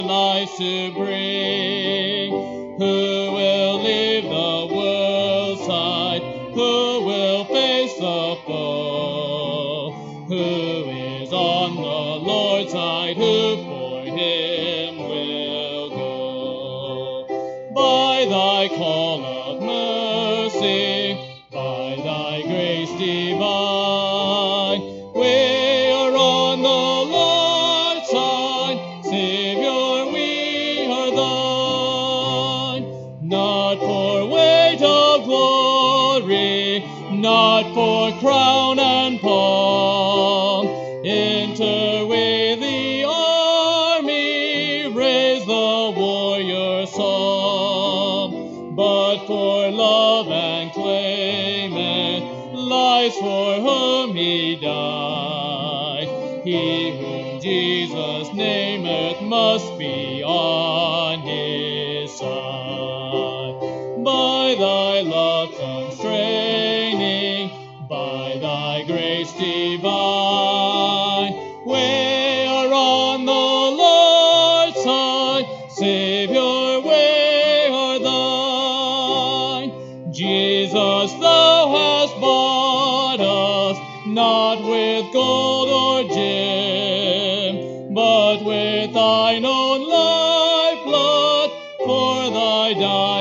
lives to bring. Who will leave the world's side? Who will face the foe? Who is on the Lord's side? Who for him will go? By thy call of mercy, by thy grace divine, we are on the Lord's side. Savior, we are thine. Not for weight of glory, not for crown and palm. Enter with the army, raise the warrior psalm. But for love and claimant, lives for whom he died. He whom Jesus nameth must be on his side. By thy love constraining, by thy grace divine, we are on the Lord's side. Savior, we are thine. Jesus, thou hast bought us, not with gold or gem, but with thine own lifeblood for thy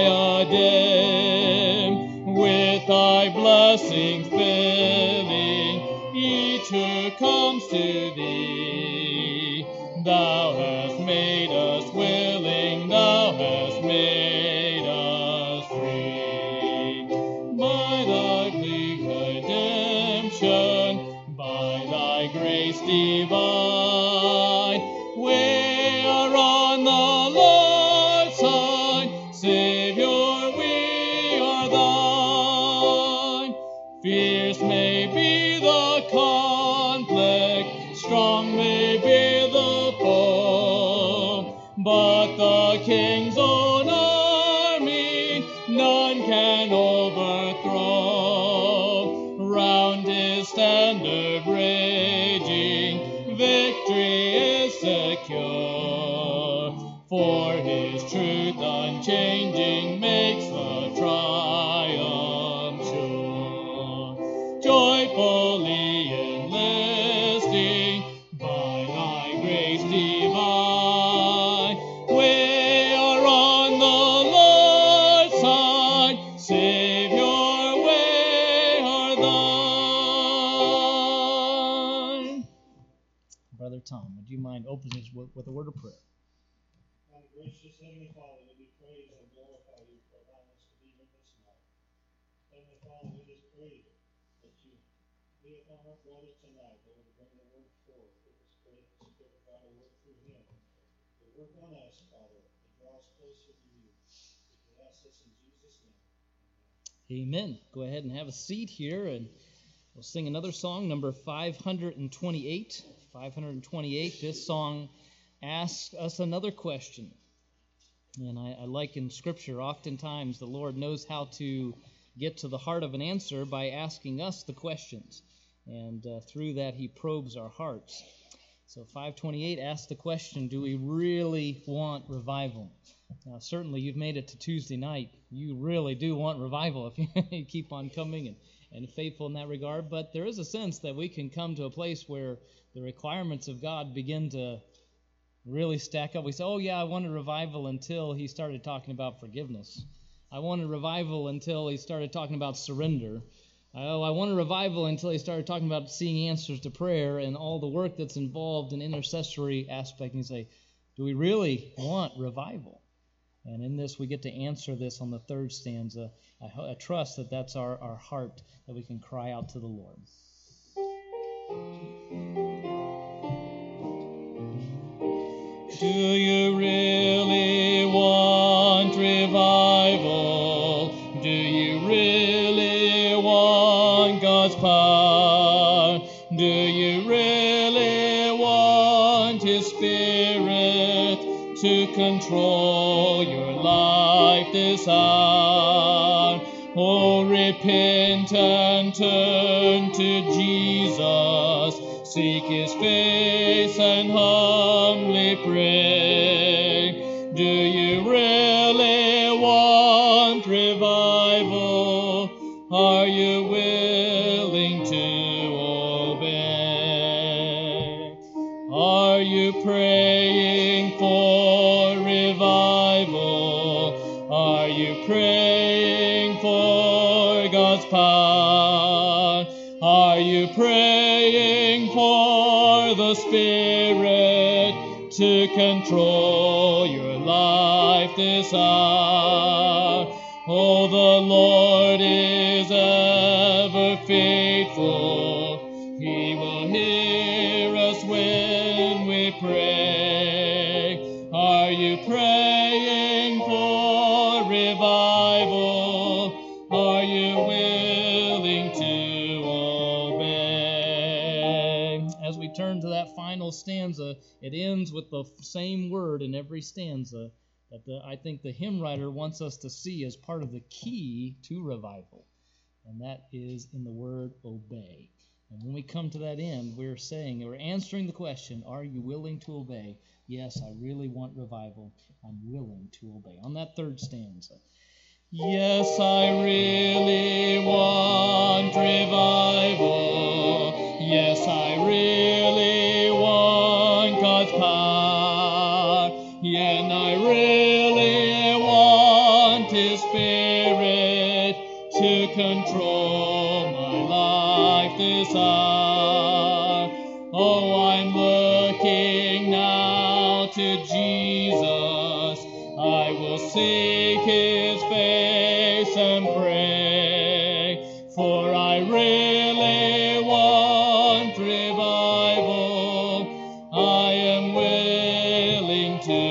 diadem. With thy blessings filling each who comes to thee. Thou hast made us willing, thou hast made us free. By thy bleak redemption, by thy grace divine, we are on the Lord's side. Savior, we are thine. Fierce may be the conflict, strong may be the foe, but the King's own army none can overthrow. Round his standard raging, victory is secure, for his truth unchanging makes the triumph sure. Joyfully enlisting by thy grace divine, we are on the Lord's side. Savior, we are thine. Brother Tom, would you mind opening us with a word of prayer? Our gracious Heavenly Father, we praise and glorify you for allowing us to be here this night. Heavenly Father, we just pray that you be upon our brother tonight, Lord, to bring the word forth. We just pray that the Spirit of God will work through him. To work on us, Father, to draw us closer to you. We ask this in Jesus' name. Amen. Go ahead and have a seat here, and we'll sing another song, number 528. 528, this song asks us another question. And I like in Scripture, oftentimes the Lord knows how to get to the heart of an answer by asking us the questions. And through that, he probes our hearts. So 528 asks the question, do we really want revival? Now, certainly you've made it to Tuesday night. You really do want revival if you keep on coming and faithful in that regard. But there is a sense that we can come to a place where the requirements of God begin to really stack up. We say, oh yeah, I wanted revival until he started talking about forgiveness. I wanted revival until he started talking about surrender. Oh, I wanted revival until he started talking about seeing answers to prayer and all the work that's involved in intercessory aspect. And you say, do we really want revival? And in this, we get to answer this on the third stanza. I trust that that's our heart, that we can cry out to the Lord. Do you really want revival? Do you really want God's power? Do you really want His Spirit to control your life this hour? Oh, repent and turn to Jesus. Seek His face and humbly pray. God's power? Are you praying for the Spirit to control your life this hour? Oh, the Lord is ever faithful. He will hear us when we pray. Are you praying for revival? Are you willing to obey? As we turn to that final stanza, it ends with the same word in every stanza that I think the hymn writer wants us to see as part of the key to revival, and that is in the word obey. And when we come to that end, we're answering the question, are you willing to obey? Yes, I really want revival. I'm willing to obey. On that third stanza, yes, I really want revival. Yes, I really want God's power. And I really want His Spirit to control my life this hour. Oh, I'm looking now to Jesus. I will seek His face and pray, for I really want revival. I am willing to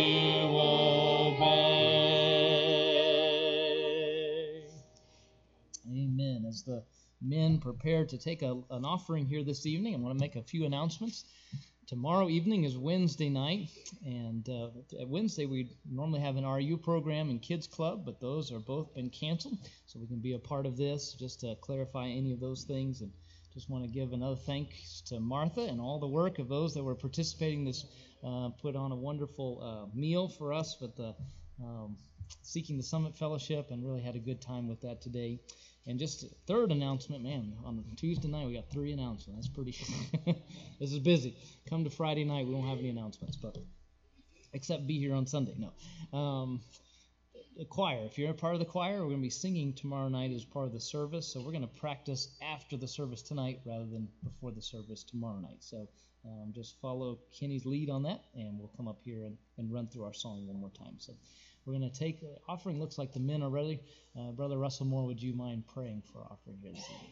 obey. Amen. As the men prepare to take an offering here this evening, I want to make a few announcements. Tomorrow evening is Wednesday night, and at Wednesday we normally have an RU program and kids club, but those are both been canceled, so we can be a part of this. Just to clarify any of those things, and just want to give another thanks to Martha and all the work of those that were participating this, put on a wonderful meal for us with the Seeking the Summit Fellowship, and really had a good time with that today. And just a third announcement, man, on Tuesday night we got 3 announcements. That's pretty this is busy. Come to Friday night, we won't have any announcements, but except be here on Sunday. No. The choir, if you're a part of the choir, we're going to be singing tomorrow night as part of the service, so we're going to practice after the service tonight rather than before the service tomorrow night. So just follow Kenny's lead on that, and we'll come up here and run through our song one more time. So we're going to take the offering. Looks like the men are ready. Brother Russell Moore, would you mind praying for our offering here this evening?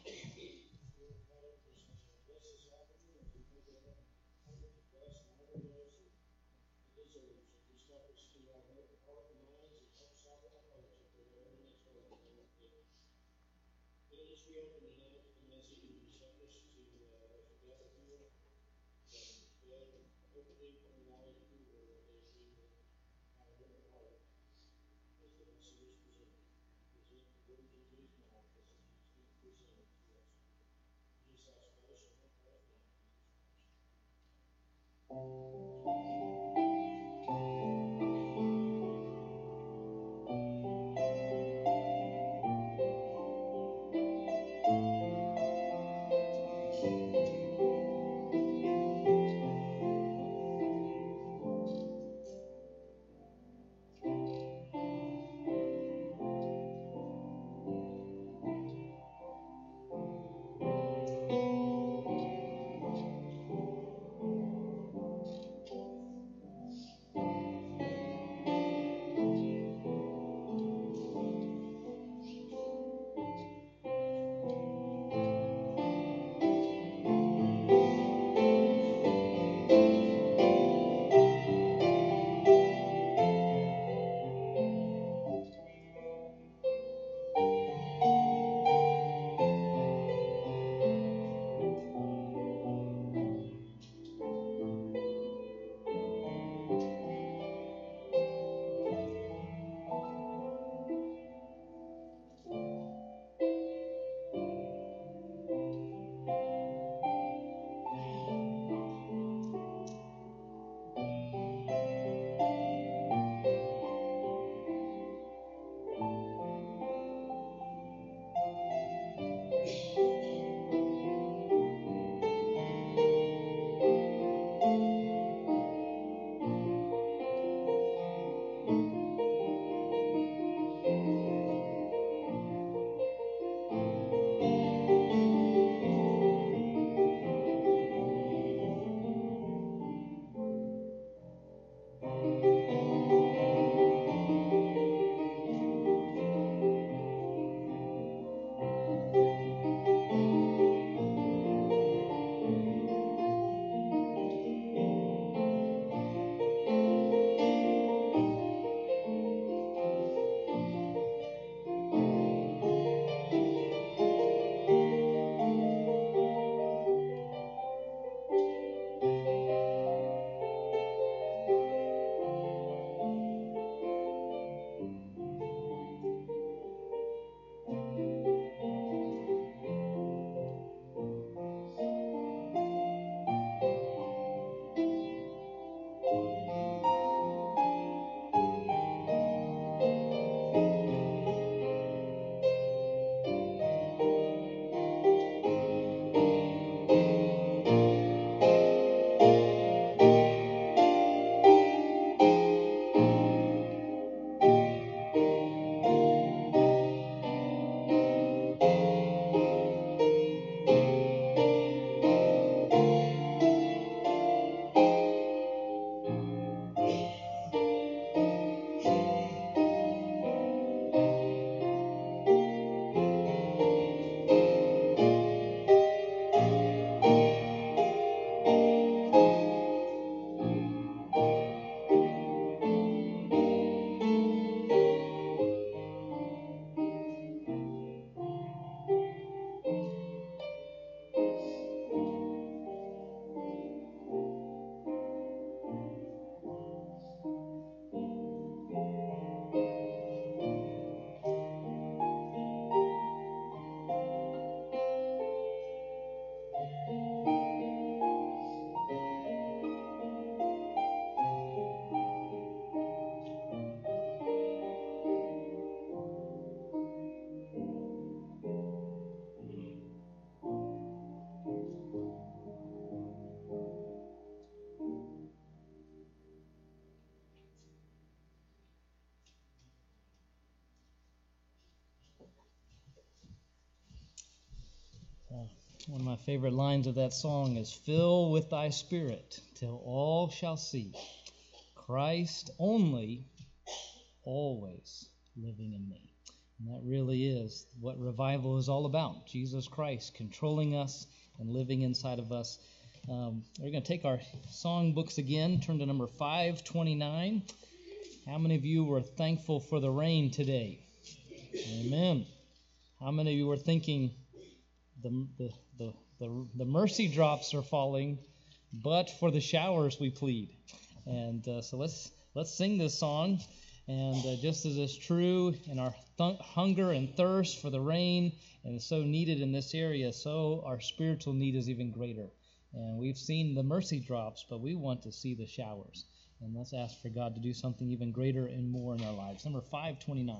One of my favorite lines of that song is, "Fill with thy Spirit till all shall see Christ only, always living in me." And that really is what revival is all about. Jesus Christ controlling us and living inside of us. We're going to take our song books again, turn to number 529. How many of you were thankful for the rain today? Amen. How many of you were thinking the mercy drops are falling, but for the showers we plead? And so let's sing this song. And just as it's true in our hunger and thirst for the rain, and is so needed in this area, so our spiritual need is even greater. And we've seen the mercy drops, but we want to see the showers. And let's ask for God to do something even greater and more in our lives. Number 529.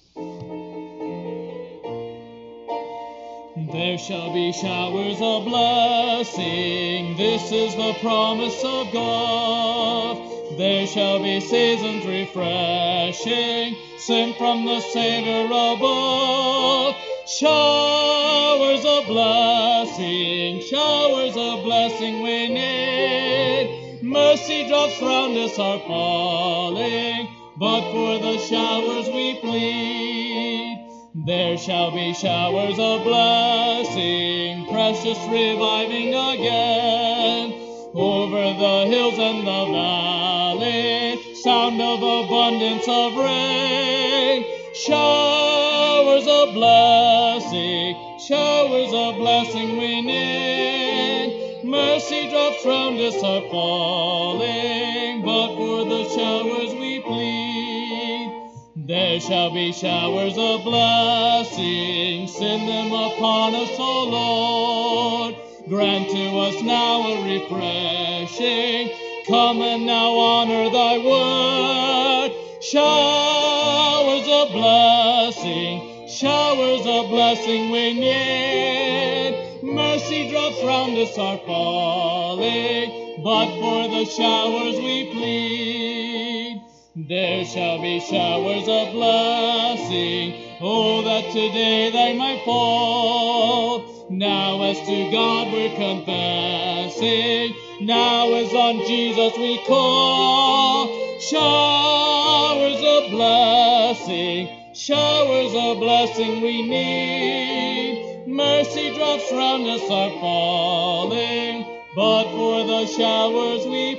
There shall be showers of blessing. This is the promise of God. There shall be seasons refreshing, sent from the Savior above. Showers of blessing we need. Mercy drops round us are falling, but for the showers we plead. There shall be showers of blessing, precious reviving again. Over the hills and the valley, sound of abundance of rain. Showers of blessing we need. Mercy drops round us are falling, but for the showers we plead. There shall be showers of blessing, send them upon us, O Lord. Grant to us now a refreshing, come and now honor thy word. Showers of blessing we need. Mercy drops round us are falling, but for the showers we plead. There shall be showers of blessing, oh, that today they might fall. Now as to God we're confessing, now as on Jesus we call. Showers of blessing we need. Mercy drops round us are falling, but for the showers we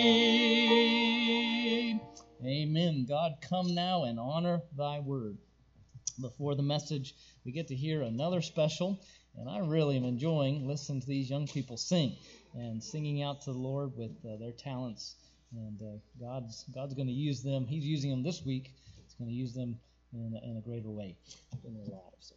plead. Amen. God, come now and honor thy word. Before the message, we get to hear another special, and I really am enjoying listening to these young people sing and singing out to the Lord with their talents. And God's going to use them. He's using them this week. He's going to use them in a greater way in their lives.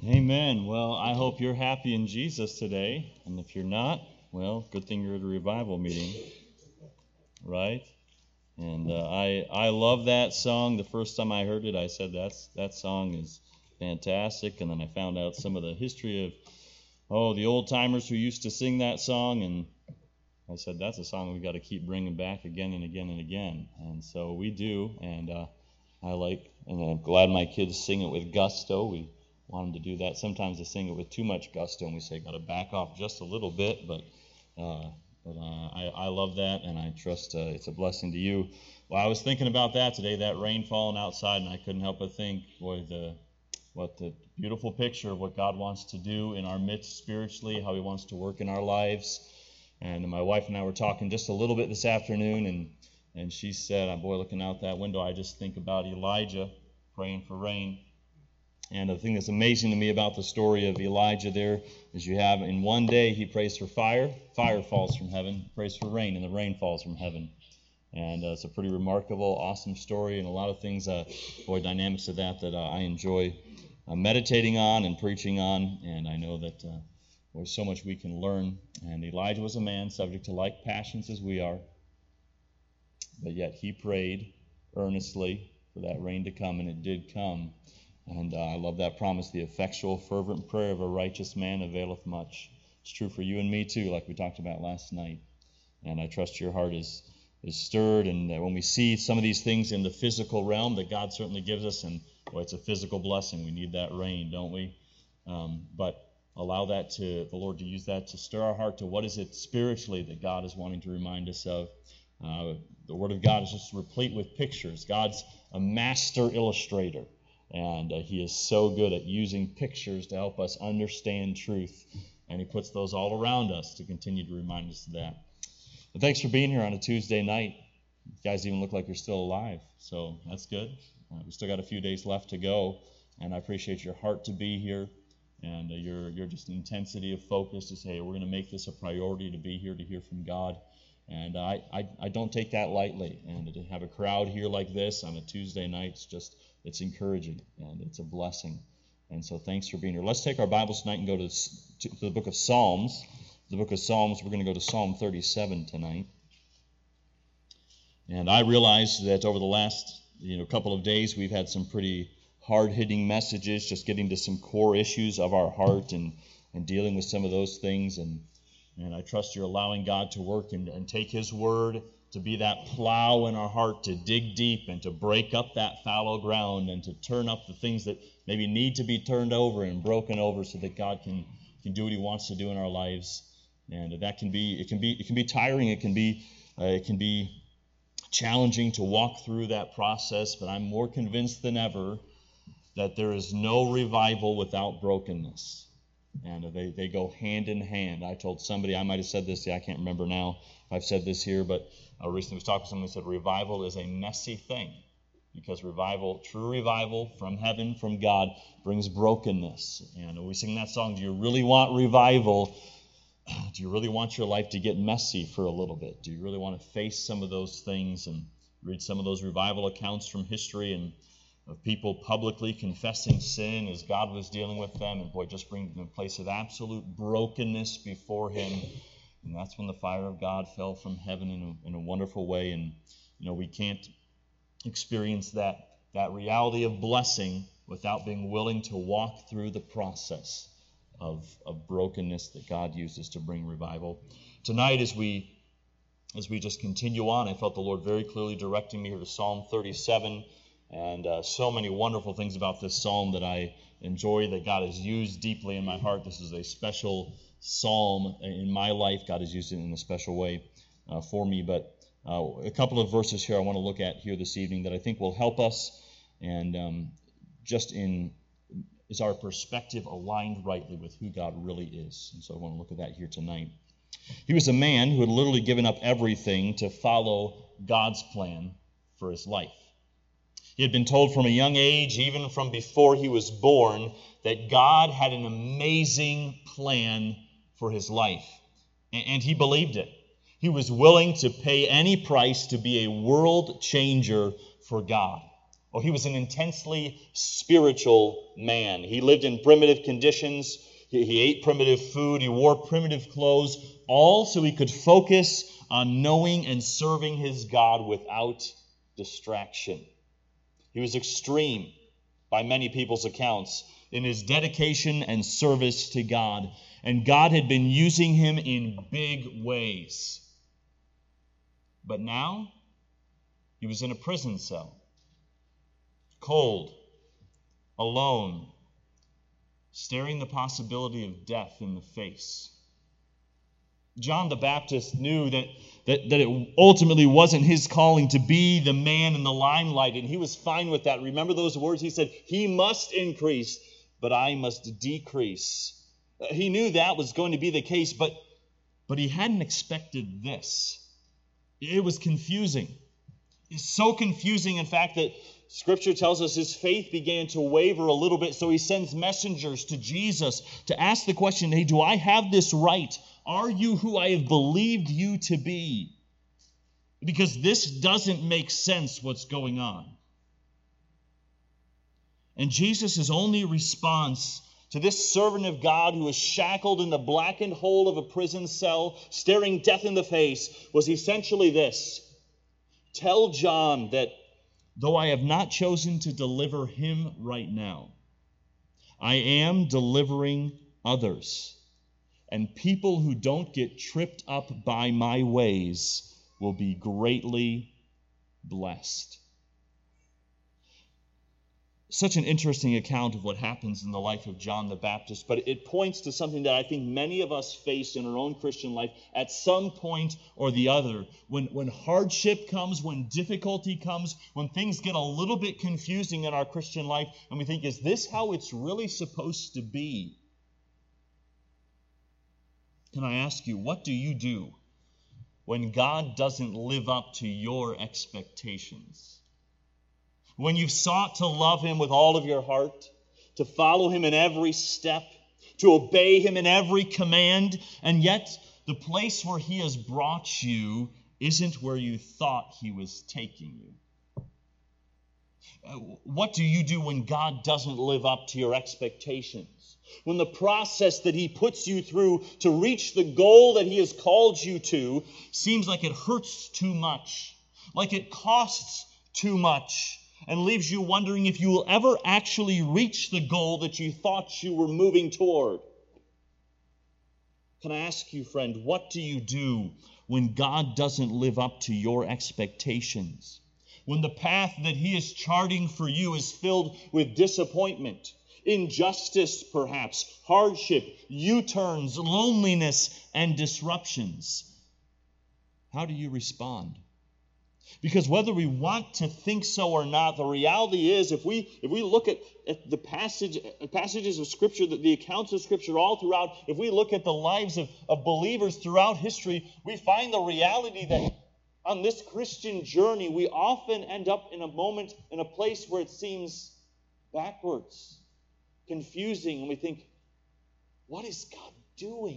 Amen. Well, I hope you're happy in Jesus today. And if you're not, well, good thing you're at a revival meeting, right? And I love that song. The first time I heard it, I said that song is fantastic. And then I found out some of the history of the old timers who used to sing that song, and I said that's a song we got to keep bringing back again and again and again. And so we do. And I'm glad my kids sing it with gusto. We want them to do that. Sometimes they sing it with too much gusto, and we say got to back off just a little bit. But I love that, and I trust it's a blessing to you. Well, I was thinking about that today, that rain falling outside, and I couldn't help but think, boy, what the beautiful picture of what God wants to do in our midst spiritually, how He wants to work in our lives. And my wife and I were talking just a little bit this afternoon, and she said, boy, looking out that window, I just think about Elijah praying for rain. And the thing that's amazing to me about the story of Elijah there is you have in one day he prays for fire falls from heaven, he prays for rain, and the rain falls from heaven. And it's a pretty remarkable, awesome story, and a lot of things, dynamics of that I enjoy meditating on and preaching on, and I know that there's so much we can learn. And Elijah was a man subject to like passions as we are, but yet he prayed earnestly for that rain to come, and it did come. And I love that promise, the effectual, fervent prayer of a righteous man availeth much. It's true for you and me too, like we talked about last night. And I trust your heart is stirred, and when we see some of these things in the physical realm that God certainly gives us, and boy, it's a physical blessing. We need that rain, don't we? But allow the Lord to use that to stir our heart to what is it spiritually that God is wanting to remind us of. The Word of God is just replete with pictures. God's a master illustrator. And He is so good at using pictures to help us understand truth. And He puts those all around us to continue to remind us of that. But thanks for being here on a Tuesday night. You guys even look like you're still alive, so that's good. We still got a few days left to go, and I appreciate your heart to be here and your just intensity of focus to say, we're going to make this a priority to be here to hear from God. And I don't take that lightly. And to have a crowd here like this on a Tuesday night, it's encouraging, and it's a blessing. And so thanks for being here. Let's take our Bibles tonight and go to the book of Psalms. The book of Psalms, we're going to go to Psalm 37 tonight. And I realize that over the last couple of days, we've had some pretty hard-hitting messages, just getting to some core issues of our heart and dealing with some of those things. And I trust you're allowing God to work and take His word to be that plow in our heart, to dig deep and to break up that fallow ground and to turn up the things that maybe need to be turned over and broken over so that God can do what He wants to do in our lives. And that can be tiring, it can be challenging to walk through that process, but I'm more convinced than ever that there is no revival without brokenness. And they go hand in hand. I told somebody, I might have said this, I can't remember now if I've said this here, but I recently was talking to someone who said revival is a messy thing, because true revival from heaven, from God, brings brokenness. And we sing that song, do you really want revival? Do you really want your life to get messy for a little bit? Do you really want to face some of those things and read some of those revival accounts from history and of people publicly confessing sin as God was dealing with them, and just bring them to a place of absolute brokenness before Him. And that's when the fire of God fell from heaven in a wonderful way. And we can't experience that reality of blessing without being willing to walk through the process of brokenness that God uses to bring revival. Tonight, as we just continue on, I felt the Lord very clearly directing me here to Psalm 37. And so many wonderful things about this psalm that I enjoy, that God has used deeply in my heart. This is a special psalm in my life. God has used it in a special way for me. But a couple of verses here I want to look at here this evening that I think will help us, and is our perspective aligned rightly with who God really is. And so I want to look at that here tonight. He was a man who had literally given up everything to follow God's plan for his life. He had been told from a young age, even from before he was born, that God had an amazing plan for his life. And he believed it. He was willing to pay any price to be a world changer for God. Oh, he was an intensely spiritual man. He lived in primitive conditions. He ate primitive food. He wore primitive clothes, all so he could focus on knowing and serving his God without distraction. He was extreme, by many people's accounts, in his dedication and service to God. And God had been using him in big ways. But now, he was in a prison cell, cold, alone, staring the possibility of death in the face. John the Baptist knew that it ultimately wasn't his calling to be the man in the limelight, and he was fine with that. Remember those words? He said, "He must increase, but I must decrease." He knew that was going to be the case, but he hadn't expected this. It was confusing. It's so confusing, in fact, that Scripture tells us his faith began to waver a little bit, so he sends messengers to Jesus to ask the question, "Hey, do I have this right? Are you who I have believed you to be?" Because this doesn't make sense, what's going on. And Jesus' only response to this servant of God who was shackled in the blackened hole of a prison cell, staring death in the face, was essentially this: "Tell John that though I have not chosen to deliver him right now, I am delivering others. And people who don't get tripped up by my ways will be greatly blessed." Such an interesting account of what happens in the life of John the Baptist, but it points to something that I think many of us face in our own Christian life at some point or the other. When hardship comes, when difficulty comes, when things get a little bit confusing in our Christian life, and we think, is this how it's really supposed to be? Can I ask you, what do you do when God doesn't live up to your expectations? When you've sought to love him with all of your heart, to follow him in every step, to obey him in every command, and yet the place where he has brought you isn't where you thought he was taking you. What do you do when God doesn't live up to your expectations? When the process that he puts you through to reach the goal that he has called you to seems like it hurts too much, like it costs too much, and leaves you wondering if you will ever actually reach the goal that you thought you were moving toward. Can I ask you, friend, what do you do when God doesn't live up to your expectations? When the path that he is charting for you is filled with disappointment, injustice perhaps, hardship, U-turns, loneliness, and disruptions? How do you respond? Because whether we want to think so or not, the reality is, if we look at the passages of Scripture, the accounts of Scripture all throughout, if we look at the lives of believers throughout history, we find the reality that on this Christian journey, we often end up in a moment, in a place where it seems backwards, confusing, and we think, what is God doing?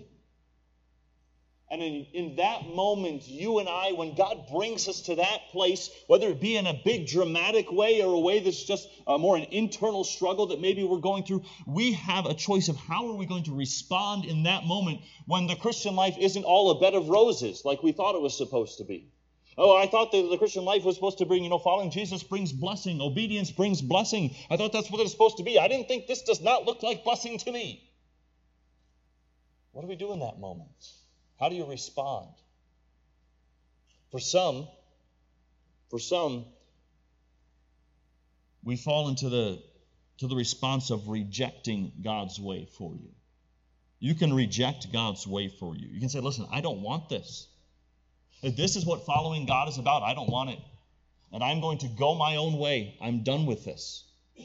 And in that moment, you and I, when God brings us to that place, whether it be in a big dramatic way or a way that's just more an internal struggle that maybe we're going through, we have a choice of how are we going to respond in that moment when the Christian life isn't all a bed of roses like we thought it was supposed to be. Oh, I thought that the Christian life was supposed to bring, following Jesus brings blessing. Obedience brings blessing. I thought that's what it's supposed to be. I didn't think this does not look like blessing to me. What do we do in that moment? How do you respond? For some, we fall into the response of rejecting God's way for you. You can reject God's way for you. You can say, listen, I don't want this. If this is what following God is about, I don't want it. And I'm going to go my own way. I'm done with this.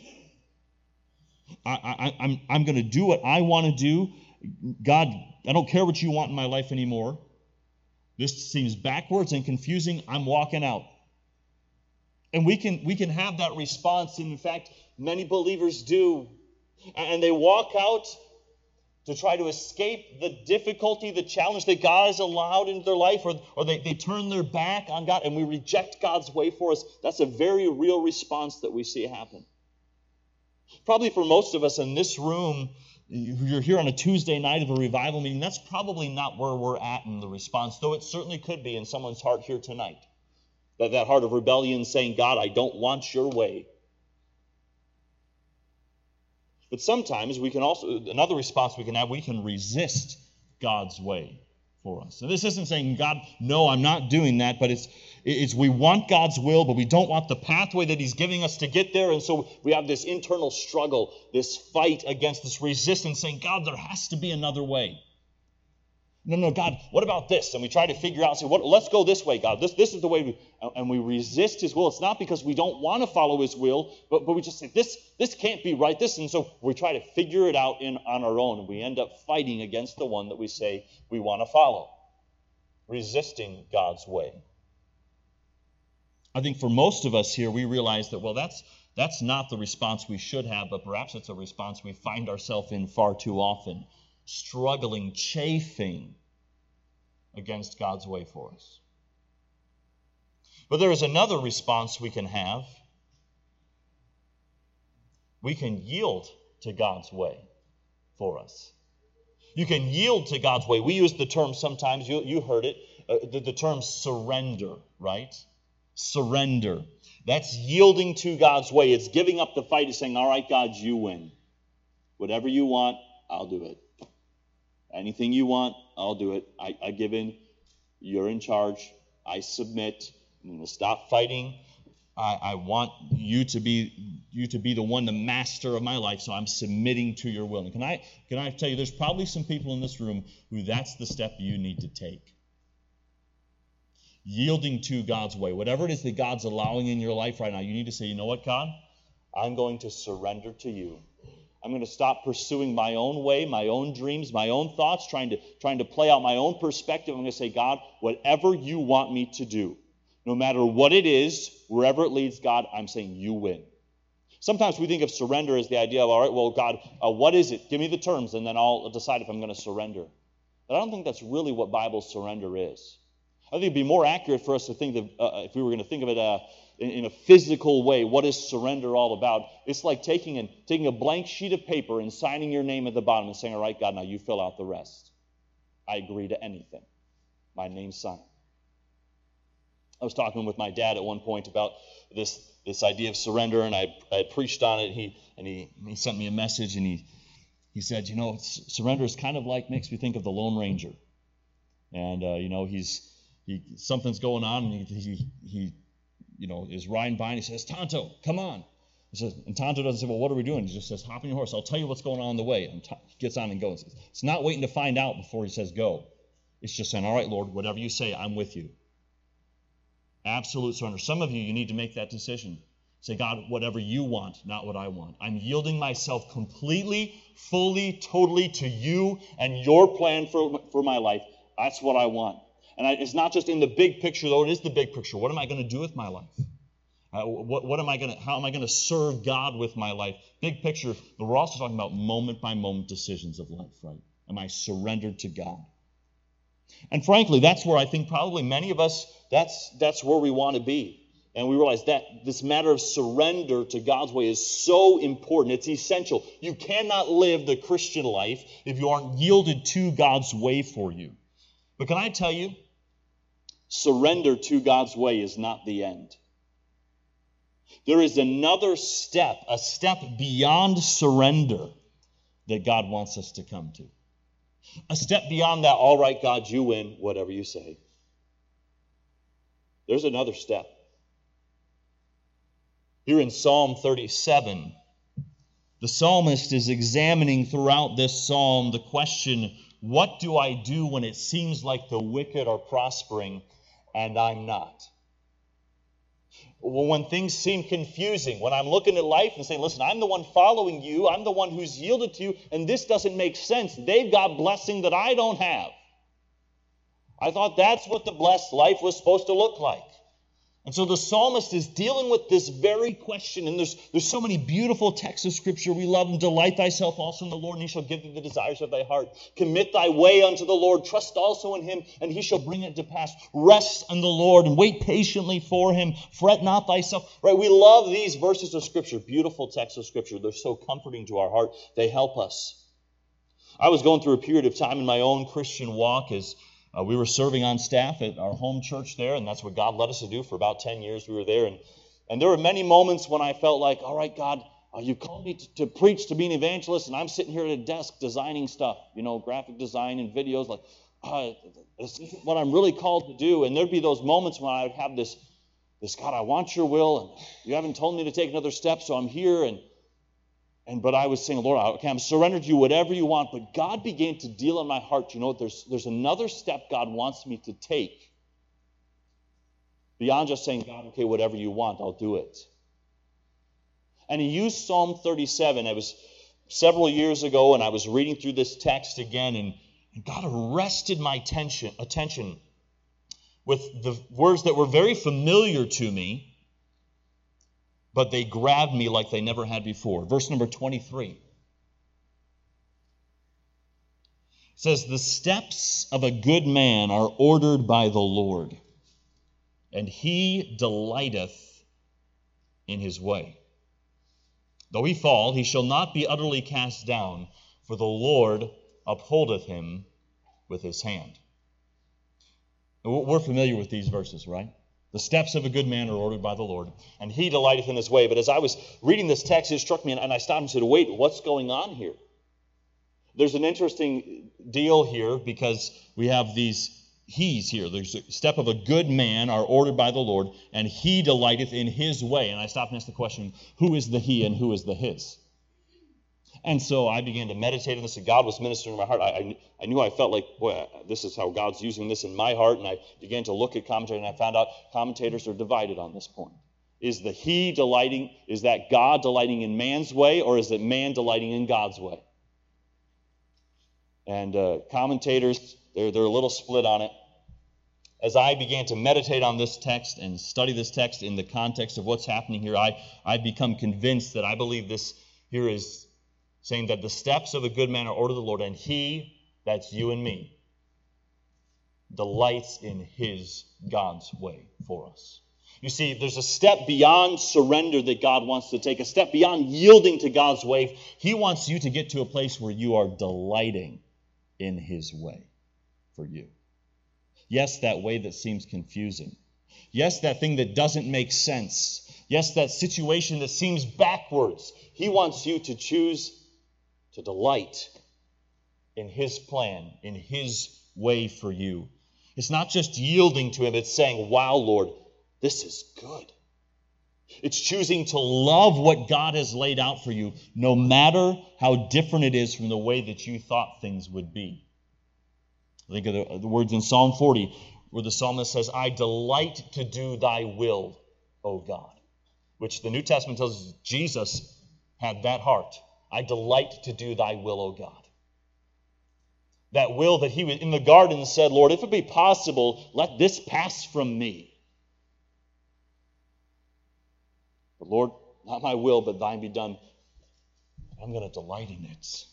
I'm going to do what I want to do. God, I don't care what you want in my life anymore. This seems backwards and confusing. I'm walking out. And we can have that response. And in fact, many believers do. And they walk out to try to escape the difficulty, the challenge that God has allowed into their life, or they turn their back on God and we reject God's way for us, that's a very real response that we see happen. Probably for most of us in this room, you're here on a Tuesday night of a revival meeting, that's probably not where we're at in the response, though it certainly could be in someone's heart here tonight. That heart of rebellion saying, God, I don't want your way. But sometimes we can also, another response we can have, we can resist God's way for us. So this isn't saying, God, no, I'm not doing that, but it's we want God's will, but we don't want the pathway that He's giving us to get there, and so we have this internal struggle, this fight against this resistance, saying, God, there has to be another way. No, God, what about this? And we try to figure out, say, let's go this way, God. This is the way, and we resist His will. It's not because we don't want to follow His will, but we just say, this can't be right, and so we try to figure it out on our own, and we end up fighting against the one that we say we want to follow, resisting God's way. I think for most of us here, we realize that, well, that's not the response we should have, but perhaps it's a response we find ourselves in far too often. Struggling, chafing against God's way for us. But there is another response we can have. We can yield to God's way for us. You can yield to God's way. We use the term sometimes, you heard it, the term surrender, right? Surrender. That's yielding to God's way. It's giving up the fight. It's saying, all right, God, you win. Whatever you want, I'll do it. Anything you want, I'll do it. I give in. You're in charge. I submit. I'm going to stop fighting. I want you to be the one, the master of my life, so I'm submitting to your will. And can I tell you, there's probably some people in this room who that's the step you need to take. Yielding to God's way. Whatever it is that God's allowing in your life right now, you need to say, you know what, God? I'm going to surrender to you. I'm going to stop pursuing my own way, my own dreams, my own thoughts, trying to play out my own perspective. I'm going to say, God, whatever you want me to do, no matter what it is, wherever it leads, God, I'm saying you win. Sometimes we think of surrender as the idea of, all right, well, God, what is it? Give me the terms, and then I'll decide if I'm going to surrender. But I don't think that's really what Bible surrender is. I think it'd be more accurate for us to think of, if we were going to think of it in a physical way, what is surrender all about? It's like taking a blank sheet of paper and signing your name at the bottom and saying, all right, God, now you fill out the rest. I agree to anything. My name's signed. I was talking with my dad at one point about this idea of surrender, and I preached on it. He sent me a message, and he said, surrender is kind of like, makes me think of the Lone Ranger. And, something's going on, and he is riding by, and he says, Tonto, come on. And Tonto doesn't say, well, what are we doing? He just says, hop on your horse. I'll tell you what's going on the way. And he gets on and goes. It's not waiting to find out before he says go. It's just saying, all right, Lord, whatever you say, I'm with you. Absolute surrender. Some of you need to make that decision. Say, God, whatever you want, not what I want. I'm yielding myself completely, fully, totally to you and your plan for my life. That's what I want. And it's not just in the big picture, though. It is the big picture. What am I going to do with my life? How am I going to serve God with my life? Big picture, but we're also talking about moment-by-moment decisions of life, right? Am I surrendered to God? And frankly, that's where I think probably many of us, that's where we want to be. And we realize that this matter of surrender to God's way is so important. It's essential. You cannot live the Christian life if you aren't yielded to God's way for you. But can I tell you, surrender to God's way is not the end. There is another step, a step beyond surrender that God wants us to come to. A step beyond that, all right, God, you win, whatever you say. There's another step. Here in Psalm 37, the psalmist is examining throughout this psalm the question, what do I do when it seems like the wicked are prospering and I'm not? Well, when things seem confusing, when I'm looking at life and saying, listen, I'm the one following you, I'm the one who's yielded to you, and this doesn't make sense. They've got blessing that I don't have. I thought that's what the blessed life was supposed to look like. And so the psalmist is dealing with this very question, and there's so many beautiful texts of Scripture. We love them. Delight thyself also in the Lord, and he shall give thee the desires of thy heart. Commit thy way unto the Lord. Trust also in him, and he shall bring it to pass. Rest in the Lord, and wait patiently for him. Fret not thyself. Right? We love these verses of Scripture, beautiful texts of Scripture. They're so comforting to our heart. They help us. I was going through a period of time in my own Christian walk as we were serving on staff at our home church there, and that's what God led us to do for about 10 years. We were there, and there were many moments when I felt like, all right, God, you called me to preach, to be an evangelist, and I'm sitting here at a desk designing stuff, graphic design and videos, like, this is what I'm really called to do. And there'd be those moments when I would have this, God, I want your will, and you haven't told me to take another step, so I'm here, but I was saying, Lord, okay, I'm surrendered to you, whatever you want. But God began to deal in my heart. There's another step God wants me to take beyond just saying, God, okay, whatever you want, I'll do it. And he used Psalm 37. It was several years ago, and I was reading through this text again, and God arrested my attention with the words that were very familiar to me, but they grabbed me like they never had before. Verse number 23. It says, the steps of a good man are ordered by the Lord, and he delighteth in his way. Though he fall, he shall not be utterly cast down, for the Lord upholdeth him with his hand. We're familiar with these verses, right? The steps of a good man are ordered by the Lord, and he delighteth in his way. But as I was reading this text, it struck me, and I stopped and said, wait, what's going on here? There's an interesting deal here because we have these he's here. There's a step of a good man are ordered by the Lord, and he delighteth in his way. And I stopped and asked the question, who is the he and who is the his? And so I began to meditate on this, and God was ministering in my heart. I knew I felt like, boy, this is how God's using this in my heart, and I began to look at commentary, and I found out commentators are divided on this point. Is that God delighting in man's way, or is it man delighting in God's way? And commentators, they're a little split on it. As I began to meditate on this text and study this text in the context of what's happening here, I've become convinced that I believe this here is saying that the steps of a good man are ordered of the Lord, and he, that's you and me, delights in his, God's way for us. You see, there's a step beyond surrender that God wants to take, a step beyond yielding to God's way. He wants you to get to a place where you are delighting in his way for you. Yes, that way that seems confusing. Yes, that thing that doesn't make sense. Yes, that situation that seems backwards. He wants you to choose to delight in his plan, in his way for you. It's not just yielding to him, it's saying, wow, Lord, this is good. It's choosing to love what God has laid out for you, no matter how different it is from the way that you thought things would be. Think of the words in Psalm 40, where the psalmist says, I delight to do thy will, O God. Which the New Testament tells us Jesus had that heart. I delight to do thy will, O God. That will that he was in the garden said, Lord, if it be possible, let this pass from me. But Lord, not my will, but thine be done. I'm going to delight in it.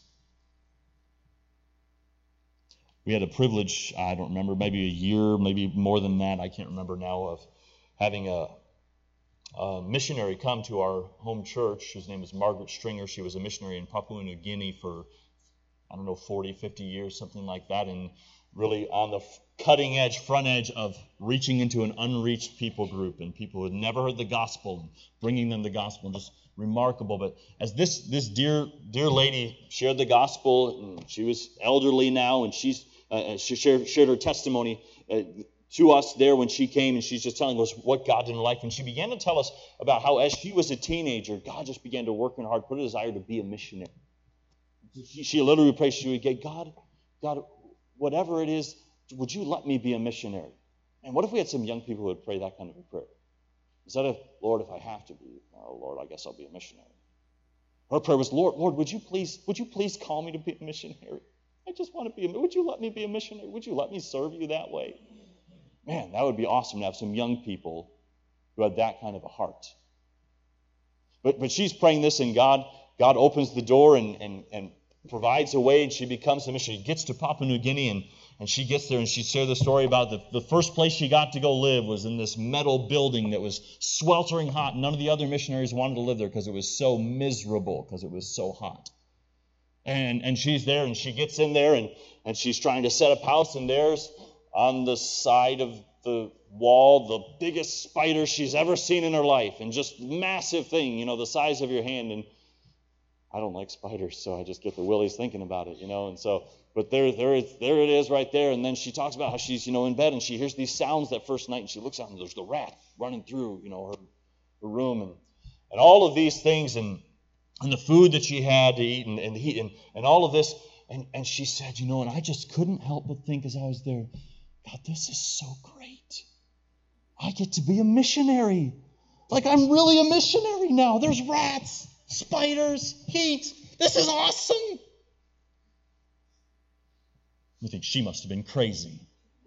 We had a privilege, I don't remember, maybe a year, maybe more than that, I can't remember now, of having a missionary come to our home church. His name is Margaret Stringer. She was a missionary in Papua New Guinea for, 40, 50 years, something like that, and really on the cutting edge, front edge of reaching into an unreached people group and people who had never heard the gospel and bringing them the gospel, just remarkable. But as this dear lady shared the gospel, and she was elderly now, and she shared her testimony to us there when she came, and she's just telling us what God did in her life. And she began to tell us about how as she was a teenager, God just began to work in her heart, put a desire to be a missionary. She literally prayed, she would get, God, whatever it is, would you let me be a missionary? And what if we had some young people who would pray that kind of a prayer? Instead of, Lord, if I have to be, oh, Lord, I guess I'll be a missionary. Her prayer was, Lord, would you please call me to be a missionary? I just want to be would you let me be a missionary? Would you let me serve you that way? Man, that would be awesome to have some young people who had that kind of a heart. But she's praying this, and God opens the door and provides a way, and she becomes a missionary. She gets to Papua New Guinea, and she gets there, and she shared the story about the first place she got to go live was in this metal building that was sweltering hot. None of the other missionaries wanted to live there because it was so miserable, because it was so hot. And she's there, and she gets in there, and she's trying to set up house, and there's on the side of the wall the biggest spider she's ever seen in her life, and just massive thing, the size of your hand. And I don't like spiders, so I just get the willies thinking about it, And so, but there it is right there. And then she talks about how she's, in bed, and she hears these sounds that first night, and she looks out, and there's the rat running through, her room, and all of these things, and the food that she had to eat, and the heat, and all of this. And she said, and I just couldn't help but think as I was there, God, this is so great. I get to be a missionary. Like, I'm really a missionary now. There's rats, spiders, heat. This is awesome. You think she must have been crazy.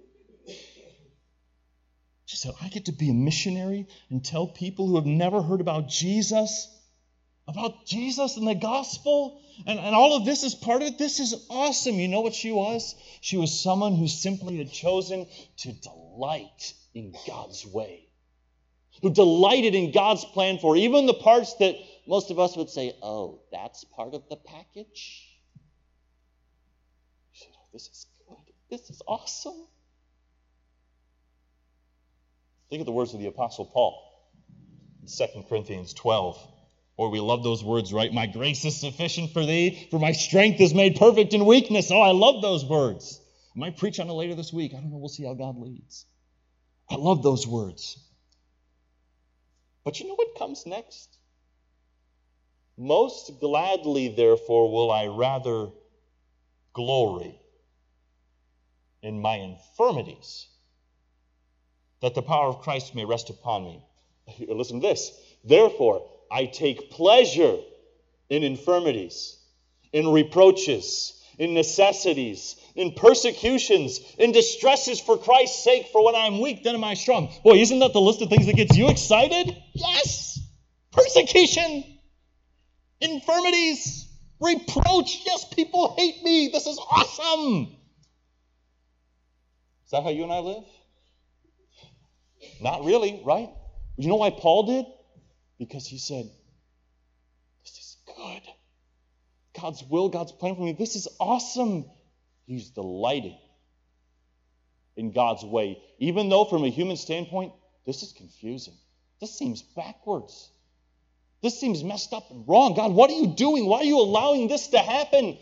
She said, I get to be a missionary and tell people who have never heard about Jesus and the gospel, and all of this is part of it. This is awesome. You know what she was? She was someone who simply had chosen to delight in God's way, who delighted in God's plan for her. Even the parts that most of us would say, oh, that's part of the package. She said, oh, this is good. This is awesome. Think of the words of the Apostle Paul in 2 Corinthians 12. Or we love those words, right? My grace is sufficient for thee, for my strength is made perfect in weakness. Oh, I love those words. I might preach on it later this week. I don't know. We'll see how God leads. I love those words. But you know what comes next? Most gladly, therefore, will I rather glory in my infirmities, that the power of Christ may rest upon me. Listen to this. Therefore, I take pleasure in infirmities, in reproaches, in necessities, in persecutions, in distresses for Christ's sake, for when I am weak, then am I strong. Boy, isn't that the list of things that gets you excited? Yes! Persecution, infirmities, reproach. Yes, people hate me. This is awesome. Is that how you and I live? Not really, right? You know why Paul did? Because he said, this is good. God's will, God's plan for me. This is awesome. He's delighted in God's way. Even though from a human standpoint, this is confusing. This seems backwards. This seems messed up and wrong. God, what are you doing? Why are you allowing this to happen?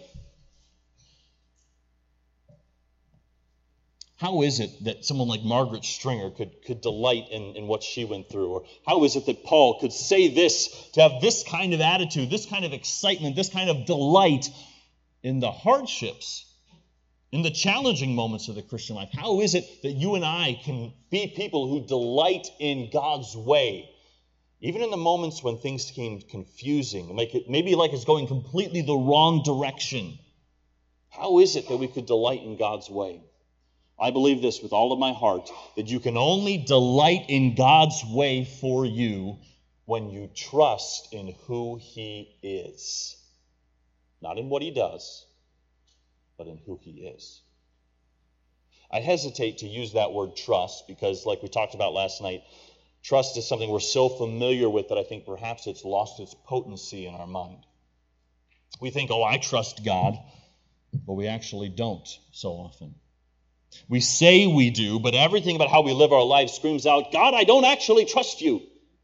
How is it that someone like Margaret Stringer could delight in what she went through? Or how is it that Paul could say this, to have this kind of attitude, this kind of excitement, this kind of delight in the hardships, in the challenging moments of the Christian life? How is it that you and I can be people who delight in God's way, even in the moments when things seem confusing, maybe like it's going completely the wrong direction? How is it that we could delight in God's way? I believe this with all of my heart, that you can only delight in God's way for you when you trust in who He is. Not in what He does, but in who He is. I hesitate to use that word trust because, like we talked about last night, trust is something we're so familiar with that I think perhaps it's lost its potency in our mind. We think, oh, I trust God, but we actually don't so often. We say we do, but everything about how we live our lives screams out, God, I don't actually trust you.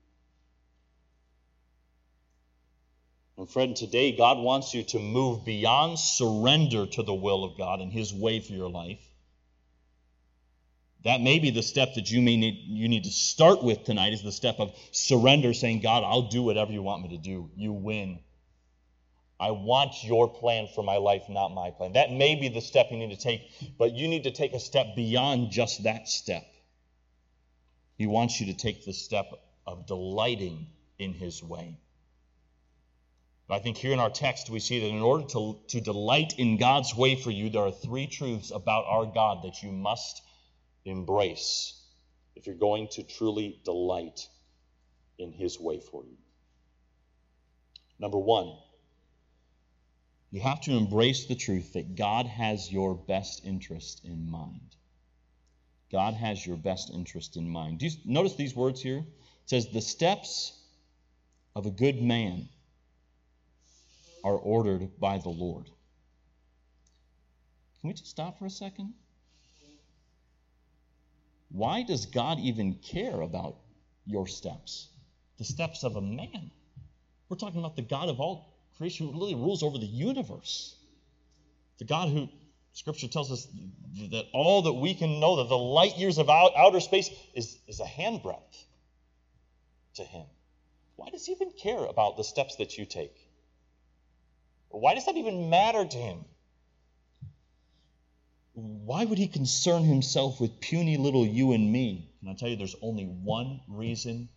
And friend, today God wants you to move beyond surrender to the will of God and His way for your life. That may be the step that you need to start with tonight, is the step of surrender, saying, God, I'll do whatever you want me to do. You win. I want your plan for my life, not my plan. That may be the step you need to take, but you need to take a step beyond just that step. He wants you to take the step of delighting in His way. But I think here in our text we see that in order to delight in God's way for you, there are three truths about our God that you must embrace if you're going to truly delight in his way for you. Number one, you have to embrace the truth that God has your best interest in mind. God has your best interest in mind. Do you notice these words here? It says, the steps of a good man are ordered by the Lord. Can we just stop for a second? Why does God even care about your steps? The steps of a man. We're talking about the God of all creation who really rules over the universe. The God who, Scripture tells us that all that we can know, that the light years of outer space is a handbreadth to him. Why does he even care about the steps that you take? Why does that even matter to him? Why would he concern himself with puny little you and me? Can I tell you there's only one reason?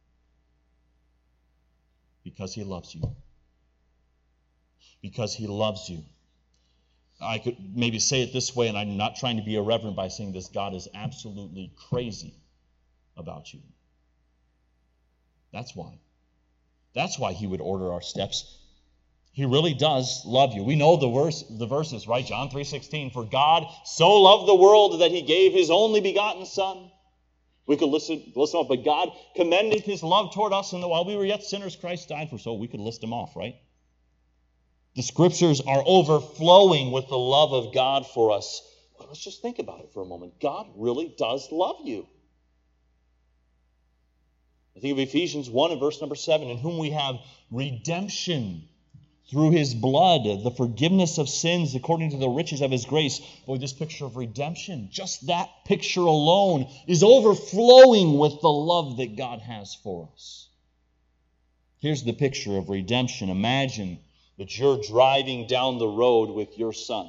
Because he loves you. Because he loves you. I could maybe say it this way, and I'm not trying to be irreverent by saying this. God is absolutely crazy about you. That's why. That's why he would order our steps. He really does love you. We know the verses, right? John 3:16. For God so loved the world that he gave his only begotten Son. We could listen off, but God commended his love toward us, and while we were yet sinners, Christ died for us. So we could list them off, right? The Scriptures are overflowing with the love of God for us. Well, let's just think about it for a moment. God really does love you. I think of Ephesians 1 and verse number 7, in whom we have redemption through his blood, the forgiveness of sins according to the riches of his grace. Boy, this picture of redemption, just that picture alone, is overflowing with the love that God has for us. Here's the picture of redemption. Imagine that you're driving down the road with your son.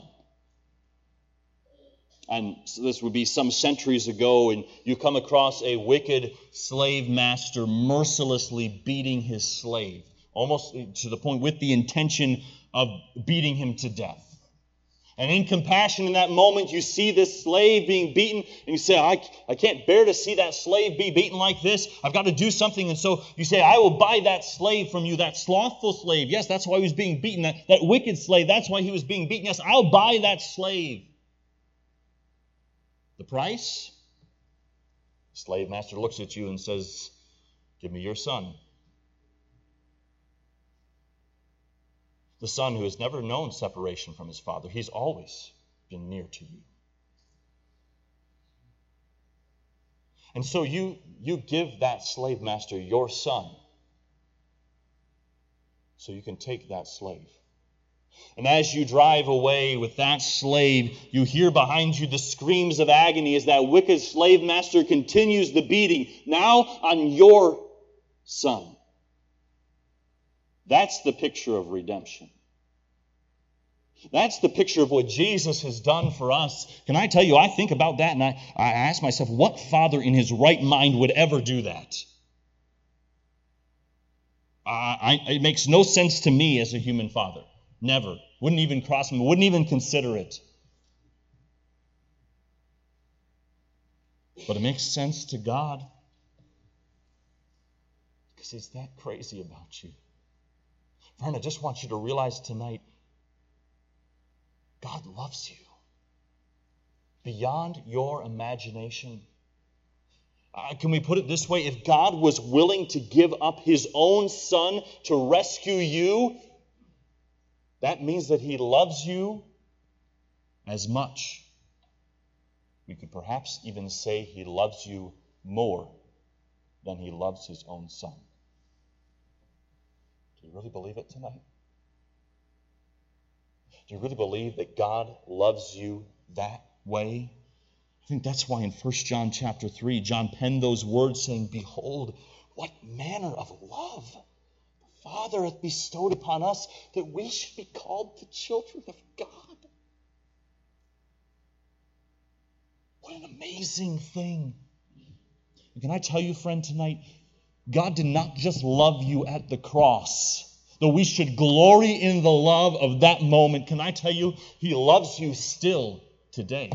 And so this would be some centuries ago, and you come across a wicked slave master mercilessly beating his slave, almost to the point with the intention of beating him to death. And in compassion in that moment, you see this slave being beaten, and you say, I can't bear to see that slave be beaten like this. I've got to do something. And so you say, I will buy that slave from you, that slothful slave. Yes, that's why he was being beaten. That wicked slave, that's why he was being beaten. Yes, I'll buy that slave. The price? The slave master looks at you and says, give me your son. The son who has never known separation from his father. He's always been near to you. And so you give that slave master your son so you can take that slave. And as you drive away with that slave, you hear behind you the screams of agony as that wicked slave master continues the beating, now on your son. That's the picture of redemption. That's the picture of what Jesus has done for us. Can I tell you, I think about that and I ask myself, what father in his right mind would ever do that? It makes no sense to me as a human father. Never. Wouldn't even cross me. Wouldn't even consider it. But it makes sense to God. Because he's that crazy about you. Friend, I just want you to realize tonight, God loves you. Beyond your imagination. Can we put it this way? If God was willing to give up his own son to rescue you, that means that he loves you as much. We could perhaps even say he loves you more than he loves his own son. Do you really believe it tonight? Do you really believe that God loves you that way? I think that's why in 1 John chapter 3, John penned those words saying, behold, what manner of love the Father hath bestowed upon us, that we should be called the children of God. What an amazing thing. And can I tell you, friend, tonight, God did not just love you at the cross, though we should glory in the love of that moment. Can I tell you, he loves you still today.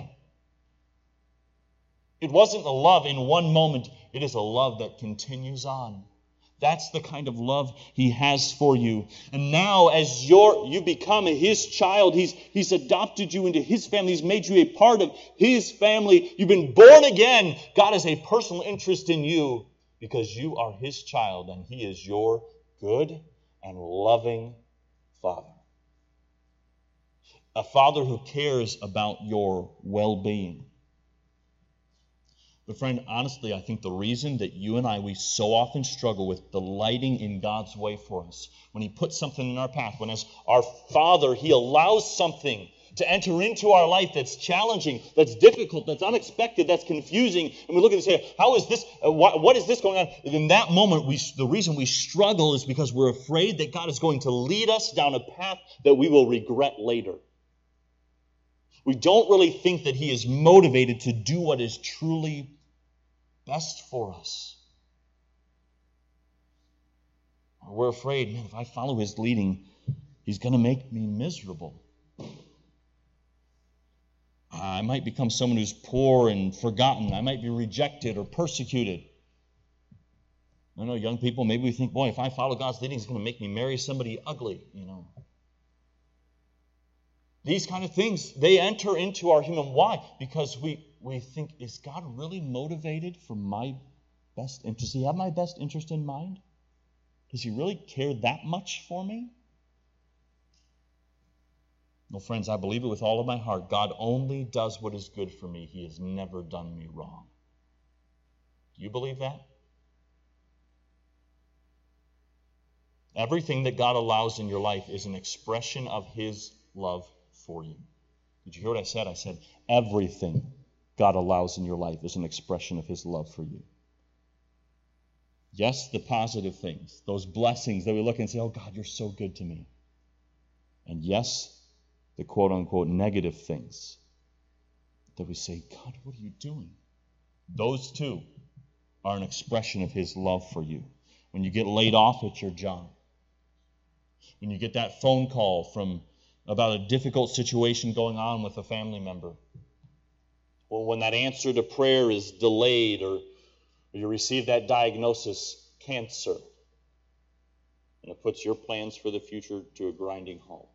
It wasn't a love in one moment. It is a love that continues on, That's the kind of love He has for you. And now as you become His child, He's adopted you into His family. He's made you a part of His family. You've been born again. God has a personal interest in you because you are His child and He is your good and loving Father. A Father who cares about your well-being. But friend, honestly, I think the reason that you and we so often struggle with delighting in God's way for us, when He puts something in our path, when as our Father, He allows something to enter into our life that's challenging, that's difficult, that's unexpected, that's confusing, and we look at it and say, how is this, what is this going on? And in that moment, the reason we struggle is because we're afraid that God is going to lead us down a path that we will regret later. We don't really think that He is motivated to do what is truly best for us. We're afraid, man, if I follow His leading, He's going to make me miserable. I might become someone who's poor and forgotten. I might be rejected or persecuted. I know young people, maybe we think, boy, if I follow God's leading, He's going to make me marry somebody ugly, These kind of things, they enter into our human. Why? Because we think, is God really motivated for my best interest? Does He have my best interest in mind? Does He really care that much for me? No, friends, I believe it with all of my heart. God only does what is good for me. He has never done me wrong. Do you believe that? Everything that God allows in your life is an expression of His love for you. Did you hear what I said? I said everything God allows in your life is an expression of His love for you. Yes, the positive things, those blessings that we look and say, oh God, You're so good to me. And yes, the quote-unquote negative things that we say, God, what are You doing? Those too are an expression of His love for you. When you get laid off at your job, when you get that phone call about a difficult situation going on with a family member, or when that answer to prayer is delayed, or you receive that diagnosis, cancer, and it puts your plans for the future to a grinding halt.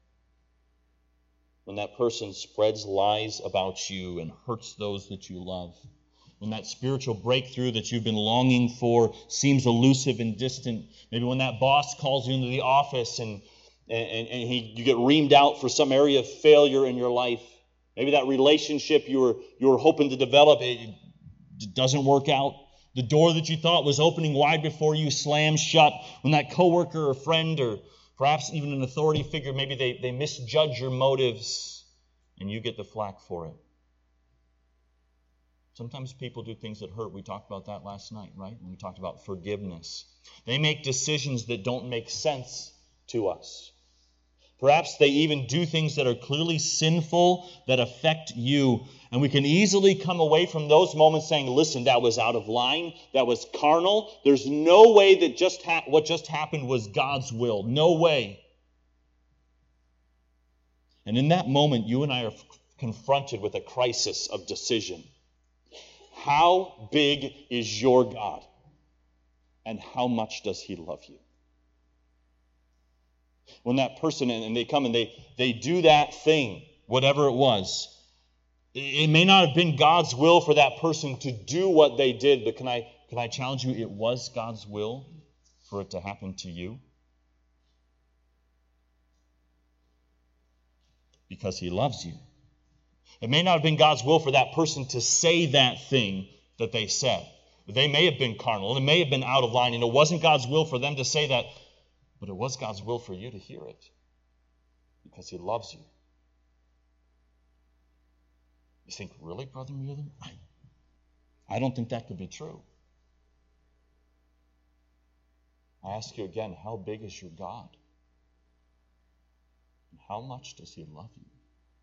When that person spreads lies about you and hurts those that you love. When that spiritual breakthrough that you've been longing for seems elusive and distant. Maybe when that boss calls you into the office and you get reamed out for some area of failure in your life. Maybe that relationship you were hoping to develop, it doesn't work out. The door that you thought was opening wide before you slams shut. When that coworker or friend or perhaps even an authority figure, maybe they misjudge your motives and you get the flack for it. Sometimes people do things that hurt. We talked about that last night, right? When we talked about forgiveness. They make decisions that don't make sense to us. Perhaps they even do things that are clearly sinful that affect you. And we can easily come away from those moments saying, listen, that was out of line. That was carnal. There's no way that what just happened was God's will. No way. And in that moment, you and I are confronted with a crisis of decision. How big is your God? And how much does He love you? When that person, and they come and they do that thing, whatever it was, it may not have been God's will for that person to do what they did, but can I challenge you, it was God's will for it to happen to you? Because He loves you. It may not have been God's will for that person to say that thing that they said. They may have been carnal, and it may have been out of line, and it wasn't God's will for them to say that, but it was God's will for you to hear it because He loves you. You think, really, Brother Mueller? I don't think that could be true. I ask you again, how big is your God? And how much does He love you?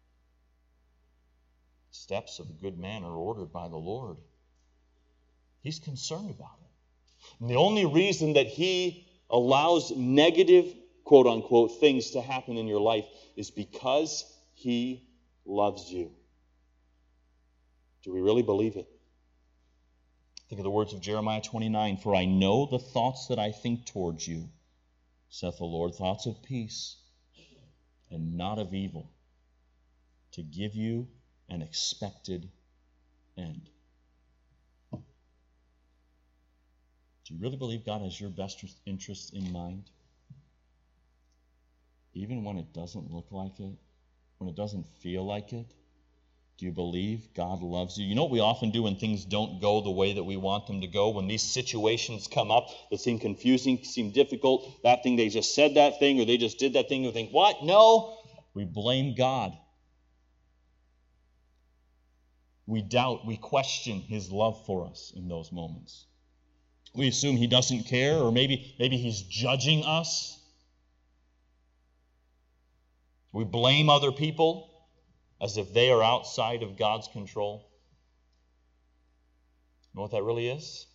The steps of a good man are ordered by the Lord. He's concerned about it. And the only reason that He allows negative, quote-unquote, things to happen in your life is because He loves you. Do we really believe it? Think of the words of Jeremiah 29, "For I know the thoughts that I think towards you, saith the Lord, thoughts of peace and not of evil, to give you an expected end." Do you really believe God has your best interest in mind? Even when it doesn't look like it, when it doesn't feel like it? Do you believe God loves you? You know what we often do when things don't go the way that we want them to go? When these situations come up that seem confusing, seem difficult, that thing, they just said that thing or they just did that thing, and we think, what? No. We blame God. We doubt, we question His love for us in those moments. We assume He doesn't care, or maybe He's judging us. We blame other people as if they are outside of God's control. You know what that really is?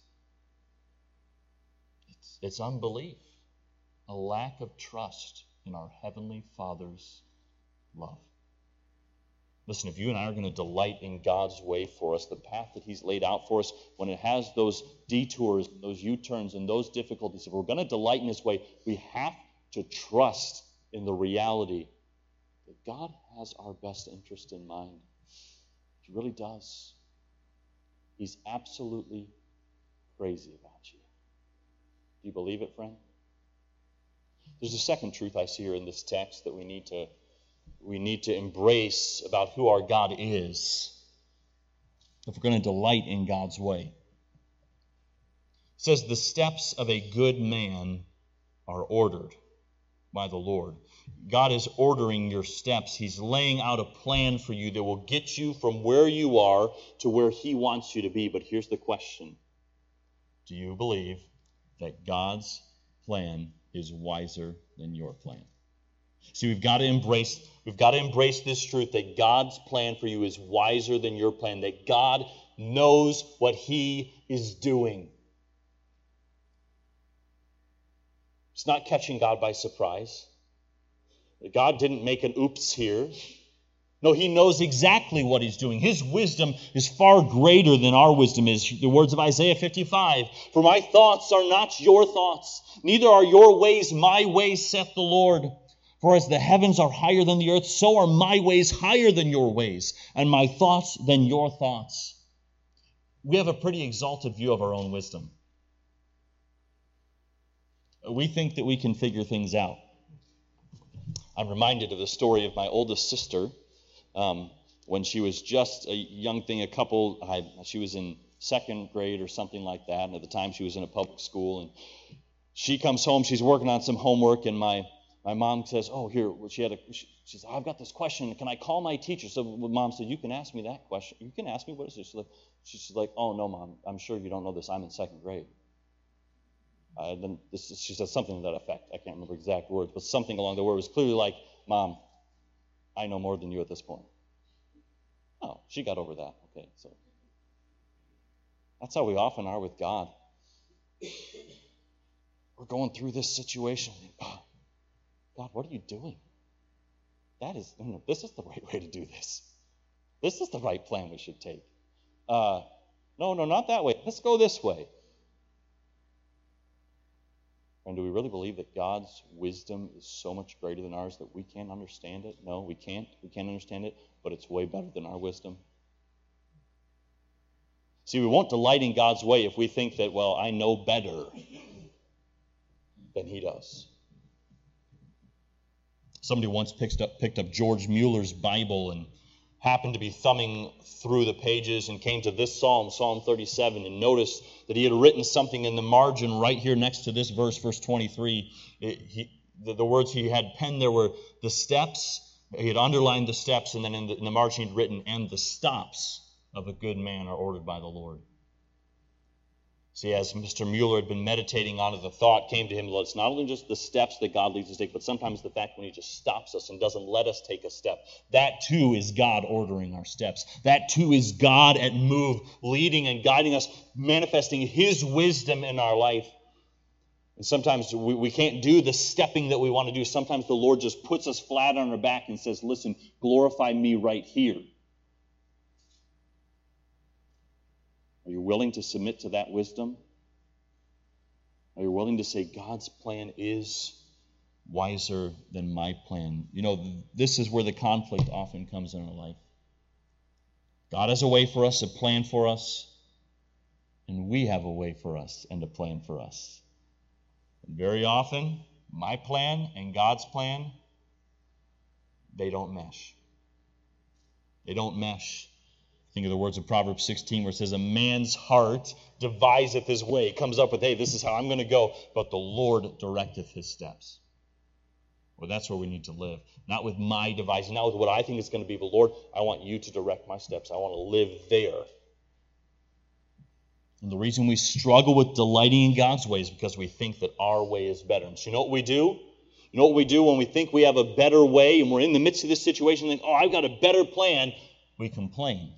It's unbelief, a lack of trust in our Heavenly Father's love. Listen, if you and I are going to delight in God's way for us, the path that He's laid out for us, when it has those detours, those U-turns, and those difficulties, if we're going to delight in His way, we have to trust in the reality that God has our best interest in mind. He really does. He's absolutely crazy about you. Do you believe it, friend? There's a second truth I see here in this text that we need to embrace about who our God is if we're going to delight in God's way. It says, "The steps of a good man are ordered by the Lord." God is ordering your steps. He's laying out a plan for you that will get you from where you are to where He wants you to be. But here's the question. Do you believe that God's plan is wiser than your plan? See, we've got to embrace this truth that God's plan for you is wiser than your plan, that God knows what He is doing. It's not catching God by surprise. God didn't make an oops here. No, He knows exactly what He's doing. His wisdom is far greater than our wisdom is. The words of Isaiah 55, "For my thoughts are not your thoughts, neither are your ways my ways, saith the Lord. For as the heavens are higher than the earth, so are my ways higher than your ways, and my thoughts than your thoughts." We have a pretty exalted view of our own wisdom. We think that we can figure things out. I'm reminded of the story of my oldest sister when she was just a young thing, she was in second grade or something like that, and at the time she was in a public school, and she comes home, she's working on some homework, and my mom says, she says, "I've got this question, can I call my teacher?" So Mom said, "You can ask me that question. You can ask me, what is this?" She's like, "Oh, no, Mom, I'm sure you don't know this. I'm in second grade." She said something to that effect. I can't remember exact words, but something along the way was clearly like, "Mom, I know more than you at this point." Oh, she got over that. Okay, so that's how we often are with God. We're going through this situation. God, what are you doing? This is the right way to do this. This is the right plan we should take. No, not that way. Let's go this way. And do we really believe that God's wisdom is so much greater than ours that we can't understand it? No, we can't. We can't understand it, but it's way better than our wisdom. See, we won't delight in God's way if we think that, well, I know better than He does. Somebody once picked up George Mueller's Bible and happened to be thumbing through the pages and came to this Psalm 37, and noticed that he had written something in the margin right here next to this verse 23. The words he had penned there were the steps. He had underlined the steps, and then in the margin he'd written, "And the stops of a good man are ordered by the Lord." See, as Mr. Mueller had been meditating on it, the thought came to him, well, it's not only just the steps that God leads us to take, but sometimes the fact when He just stops us and doesn't let us take a step. That too is God ordering our steps. That too is God at move, leading and guiding us, manifesting His wisdom in our life. And sometimes we can't do the stepping that we want to do. Sometimes the Lord just puts us flat on our back and says, listen, glorify me right here. Are you willing to submit to that wisdom? Are you willing to say God's plan is wiser than my plan? You know, this is where the conflict often comes in our life. God has a way for us, a plan for us, and we have a way for us and a plan for us. And very often, my plan and God's plan, they don't mesh. They don't mesh. Think of the words of Proverbs 16 where it says, a man's heart deviseth his way, comes up with, hey, this is how I'm going to go, but the Lord directeth his steps. Well, that's where we need to live. Not with my devising, not with what I think is going to be, but Lord, I want you to direct my steps. I want to live there. And the reason we struggle with delighting in God's ways is because we think that our way is better. And so you know what we do? You know what we do when we think we have a better way and we're in the midst of this situation and think, oh, I've got a better plan? We complain.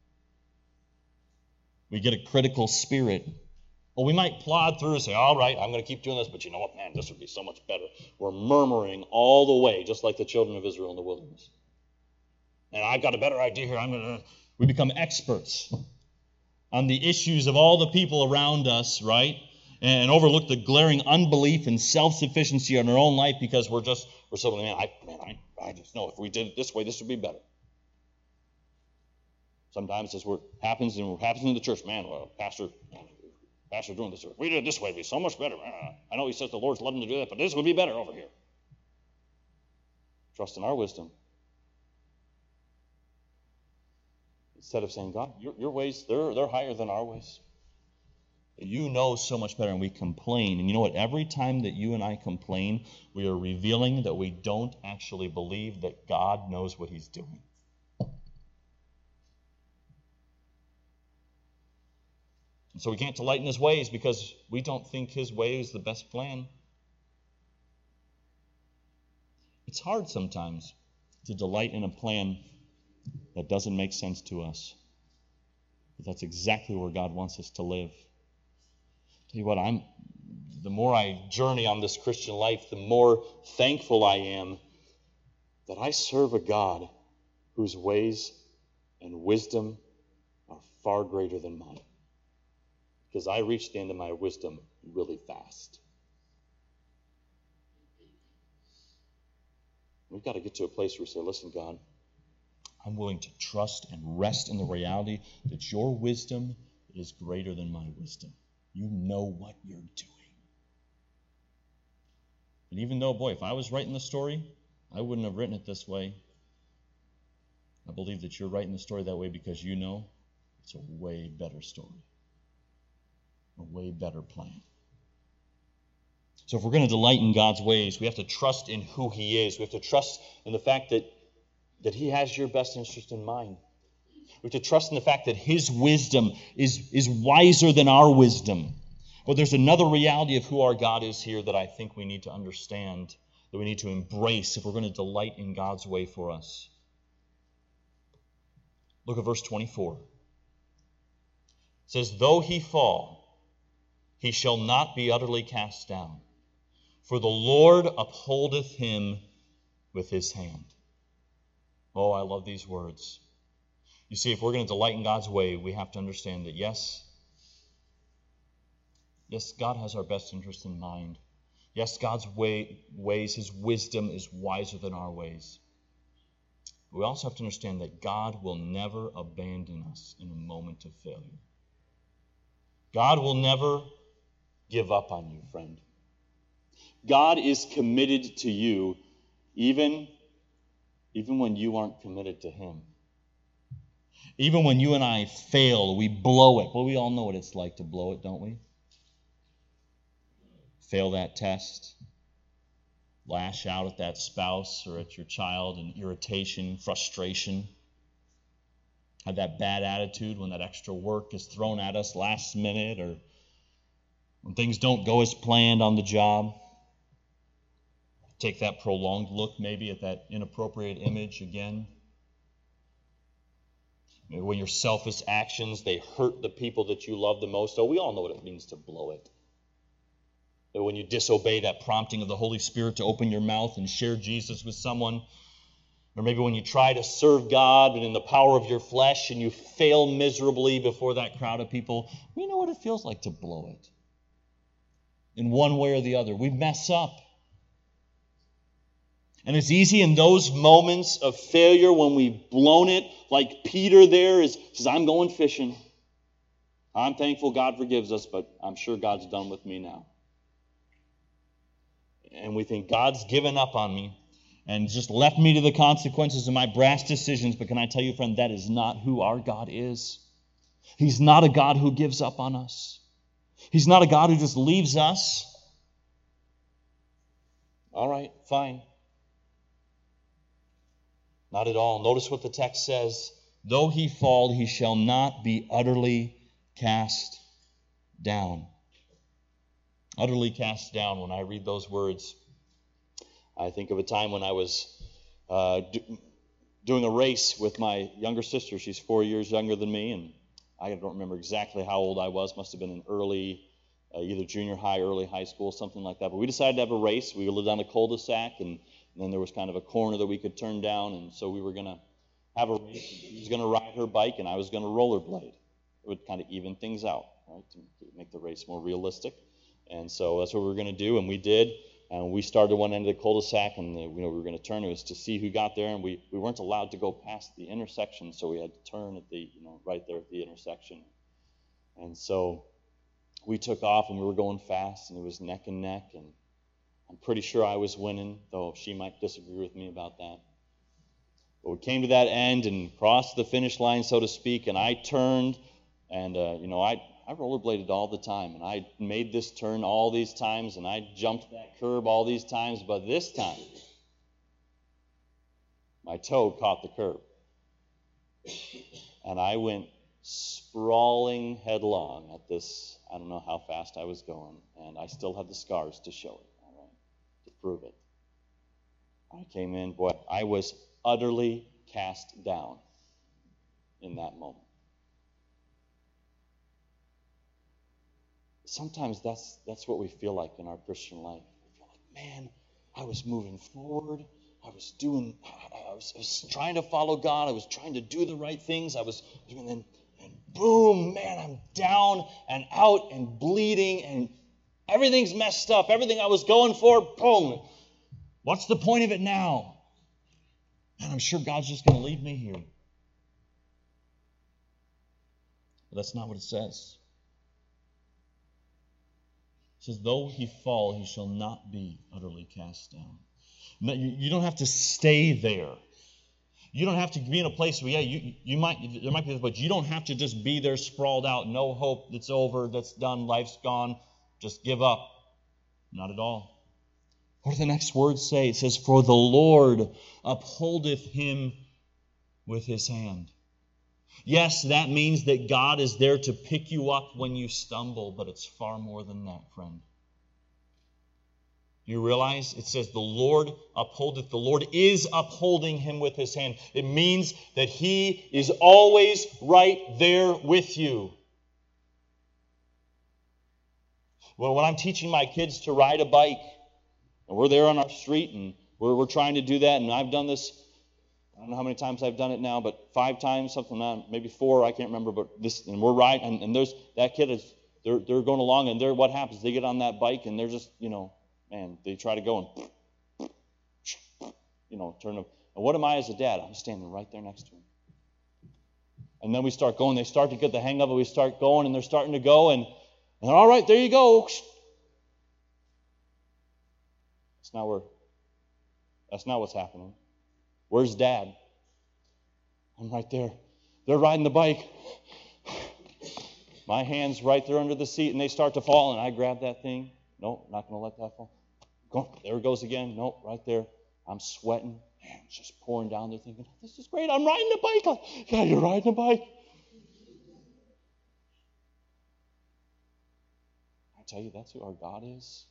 We get a critical spirit. Well, we might plod through and say, all right, I'm going to keep doing this, but you know what, man, this would be so much better. We're murmuring all the way, just like the children of Israel in the wilderness. And I've got a better idea here. We become experts on the issues of all the people around us, right? And overlook the glaring unbelief and self-sufficiency in our own life because we're so, I just know if we did it this way, this would be better. Sometimes this happens in the church. Man, well, Pastor doing this. If we did it this way, it'd be so much better. I know he says the Lord's led him to do that, but this would be better over here. Trust in our wisdom. Instead of saying, God, your ways, they're higher than our ways. You know so much better, and we complain. And you know what? Every time that you and I complain, we are revealing that we don't actually believe that God knows what he's doing. And so we can't delight in his ways because we don't think his way is the best plan. It's hard sometimes to delight in a plan that doesn't make sense to us. But that's exactly where God wants us to live. Tell you what, the more I journey on this Christian life, the more thankful I am that I serve a God whose ways and wisdom are far greater than mine. Because I reach the end of my wisdom really fast. We've got to get to a place where we say, listen, God, I'm willing to trust and rest in the reality that your wisdom is greater than my wisdom. You know what you're doing. And even though, boy, if I was writing the story, I wouldn't have written it this way. I believe that you're writing the story that way because you know it's a way better story. A way better plan. So if we're going to delight in God's ways, we have to trust in who he is. We have to trust in the fact that he has your best interest in mind. We have to trust in the fact that his wisdom is wiser than our wisdom. But there's another reality of who our God is here that I think we need to understand, that we need to embrace if we're going to delight in God's way for us. Look at verse 24. It says, though he fall, he shall not be utterly cast down, for the Lord upholdeth him with his hand. Oh, I love these words. You see, if we're going to delight in God's way, we have to understand that yes, God has our best interest in mind. Yes, God's ways, his wisdom is wiser than our ways. But we also have to understand that God will never abandon us in a moment of failure. God will never give up on you, friend. God is committed to you even when you aren't committed to him. Even when you and I fail, we blow it. Well, we all know what it's like to blow it, don't we? Fail that test. Lash out at that spouse or at your child in irritation, frustration. Have that bad attitude when that extra work is thrown at us last minute or when things don't go as planned on the job. Take that prolonged look maybe at that inappropriate image again. Maybe when your selfish actions, they hurt the people that you love the most. Oh, we all know what it means to blow it. But when you disobey that prompting of the Holy Spirit to open your mouth and share Jesus with someone, Or maybe when you try to serve God but in the power of your flesh and you fail miserably before that crowd of people. We know what it feels like to blow it. In one way or the other. We mess up. And it's easy in those moments of failure when we've blown it, like Peter there says, I'm going fishing. I'm thankful God forgives us, but I'm sure God's done with me now. And we think God's given up on me and just left me to the consequences of my brash decisions. But can I tell you, friend, that is not who our God is. He's not a God who gives up on us. He's not a God who just leaves us. All right, fine. Not at all. Notice what the text says. Though he fall, he shall not be utterly cast down. Utterly cast down. When I read those words, I think of a time when I was doing a race with my younger sister. She's 4 years younger than me, and I don't remember exactly how old I was. Must have been in early, either junior high, early high school, something like that. But we decided to have a race. We lived on a cul-de-sac, and then there was kind of a corner that we could turn down, and so we were going to have a race. She was going to ride her bike, and I was going to rollerblade. It would kind of even things out, right, to make the race more realistic. And so that's what we were going to do, and we did. And we started one end of the cul-de-sac, and we were going to turn. It was to see who got there, and we weren't allowed to go past the intersection, so we had to turn at the right there at the intersection. And so we took off, and we were going fast, and it was neck and neck, and I'm pretty sure I was winning, though she might disagree with me about that. But we came to that end and crossed the finish line, so to speak, and I turned, and I rollerbladed all the time, and I made this turn all these times, and I jumped that curb all these times, but this time, my toe caught the curb, and I went sprawling headlong at this. I don't know how fast I was going, and I still have the scars to show it, all right, to prove it. I came in, boy, I was utterly cast down in that moment. Sometimes that's what we feel like in our Christian life. We feel like, man, I was moving forward. I was trying to follow God. I was trying to do the right things. And boom, man, I'm down and out and bleeding, and everything's messed up. Everything I was going for, boom. What's the point of it now? And I'm sure God's just going to leave me here. But that's not what it says. It says, though he fall, he shall not be utterly cast down. You don't have to stay there. You don't have to be in a place where, there might be this, but you don't have to just be there sprawled out, no hope, it's over, that's done, life's gone, just give up. Not at all. What do the next words say? It says, for the Lord upholdeth him with his hand. Yes, that means that God is there to pick you up when you stumble, but it's far more than that, friend. You realize it says the Lord upholdeth. The Lord is upholding him with his hand. It means that he is always right there with you. Well, when I'm teaching my kids to ride a bike, and we're there on our street, and we're trying to do that, and I've done this, I don't know how many times I've done it now, but 5 times, something like that, maybe 4, I can't remember, but this, and we're riding, and there's that kid is, they're going along, and what happens? They get on that bike, and they're just, man, they try to go and, turn them. And what am I as a dad? I'm standing right there next to him. And then we start going. They start to get the hang of it. We start going, and they're starting to go, and all right, there you go. That's not what's happening. Where's Dad? I'm right there. They're riding the bike. My hand's right there under the seat, and they start to fall, and I grab that thing. Nope, not going to let that fall. There it goes again. Nope, right there. I'm sweating. Man, it's just pouring down there thinking, this is great. I'm riding a bike. Yeah, you're riding a bike. I tell you, that's who our God is.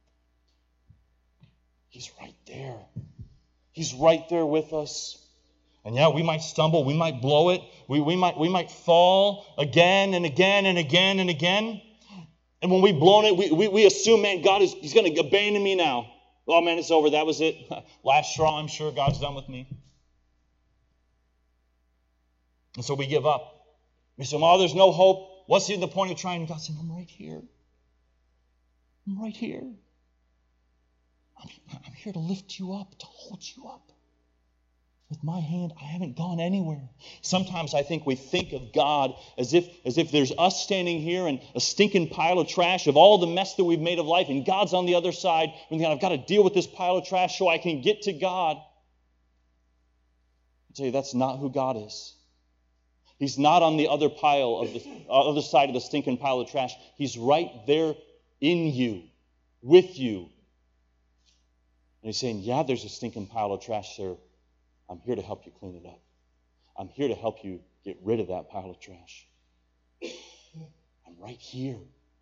He's right there. He's right there with us. And yeah, we might stumble. We might blow it. We might fall again and again and again and again. And when we've blown it, we assume, man, He's going to abandon me now. Oh, man, it's over. That was it. Last straw, I'm sure God's done with me. And so we give up. We say, oh, there's no hope. What's the point of trying? God said, I'm right here. I'm right here. I'm here to lift you up, to hold you up. With my hand, I haven't gone anywhere. Sometimes I think we think of God as if there's us standing here and a stinking pile of trash of all the mess that we've made of life, and God's on the other side, and I've got to deal with this pile of trash so I can get to God. I tell you, that's not who God is. He's not on the other pile of the other side of the stinking pile of trash. He's right there in you, with you. And he's saying, yeah, there's a stinking pile of trash there. I'm here to help you clean it up. I'm here to help you get rid of that pile of trash. I'm right here.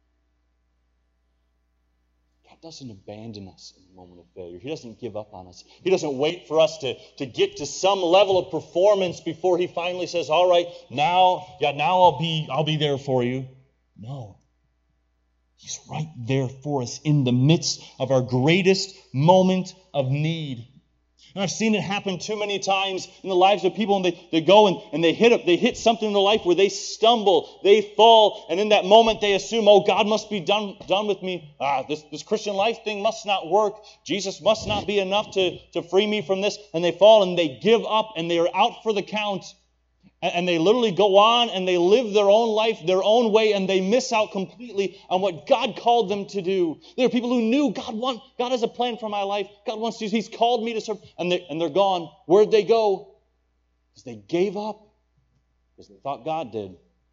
God doesn't abandon us in the moment of failure. He doesn't give up on us. He doesn't wait for us to get to some level of performance before He finally says, all right, now I'll be there for you. No. He's right there for us in the midst of our greatest moment of need. And I've seen it happen too many times in the lives of people, and they go and they hit something in their life where they stumble, they fall, and in that moment they assume, oh, God must be done with me. This Christian life thing must not work. Jesus must not be enough to free me from this. And they fall and they give up and they are out for the count. And they literally go on and they live their own life, their own way, and they miss out completely on what God called them to do. There are people who knew God has a plan for my life. God wants to, He's called me to serve. And they're gone. Where'd they go? Because they gave up. Because they thought God did.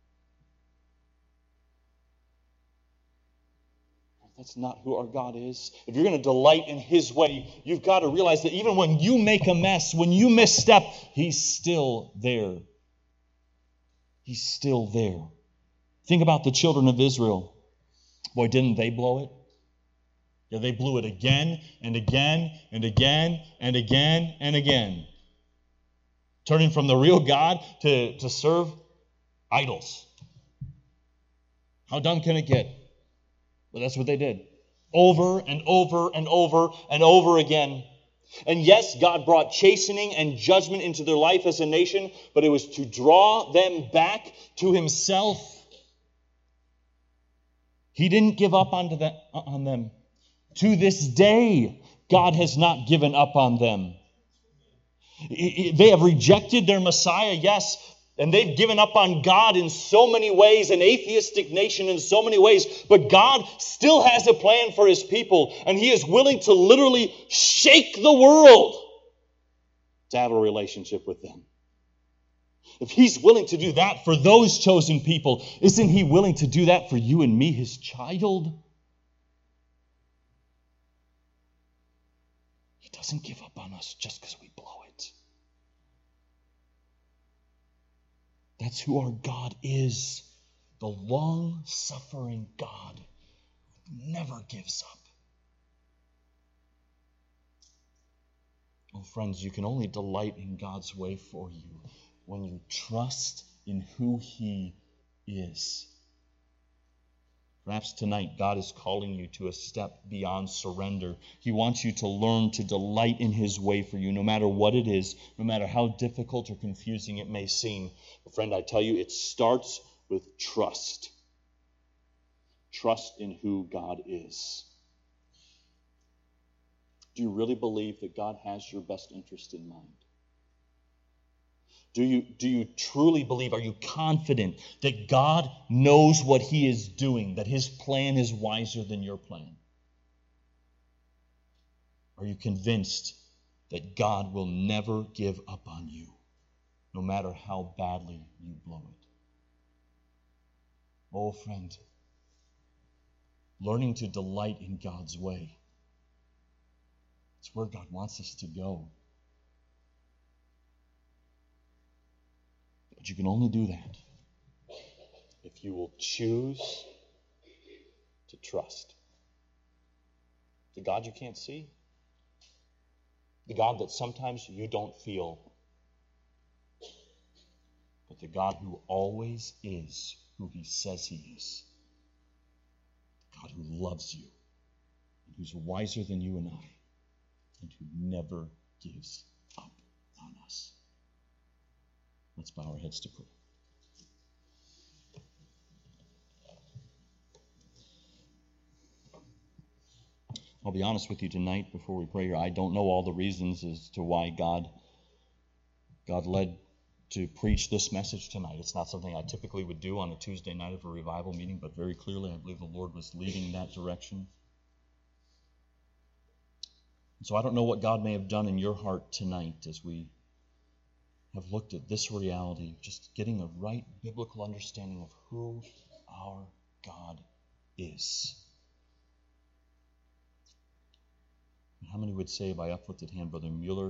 That's not who our God is. If you're going to delight in His way, you've got to realize that even when you make a mess, when you misstep, He's still there. He's still there. Think about the children of Israel. Boy, didn't they blow it? Yeah, they blew it again and again and again and again and again. Turning from the real God to serve idols. How dumb can it get? Well, that's what they did. Over and over and over and over again. And yes, God brought chastening and judgment into their life as a nation, but it was to draw them back to Himself. He didn't give up on them. To this day, God has not given up on them. They have rejected their Messiah, yes, and they've given up on God in so many ways, an atheistic nation in so many ways. But God still has a plan for His people, and He is willing to literally shake the world to have a relationship with them. If He's willing to do that for those chosen people, isn't He willing to do that for you and me, His child? He doesn't give up on us just because we blow it. That's who our God is. The long-suffering God who never gives up. Oh, friends, you can only delight in God's way for you when you trust in who He is. Perhaps tonight God is calling you to a step beyond surrender. He wants you to learn to delight in His way for you, no matter what it is, no matter how difficult or confusing it may seem. But friend, I tell you, it starts with trust. Trust in who God is. Do you really believe that God has your best interest in mind? Do you truly believe, are you confident that God knows what He is doing, that His plan is wiser than your plan? Are you convinced that God will never give up on you, no matter how badly you blow it? Oh, friend, learning to delight in God's way, it's where God wants us to go. But you can only do that if you will choose to trust the God you can't see, the God that sometimes you don't feel, but the God who always is who He says He is, the God who loves you, and who's wiser than you and I, and who never gives up on us. Let's bow our heads to prayer. I'll be honest with you tonight before we pray here. I don't know all the reasons as to why God led to preach this message tonight. It's not something I typically would do on a Tuesday night of a revival meeting, but very clearly I believe the Lord was leading that direction. So I don't know what God may have done in your heart tonight as we have looked at this reality, just getting a right biblical understanding of who our God is. How many would say by uplifted hand, Brother Mueller,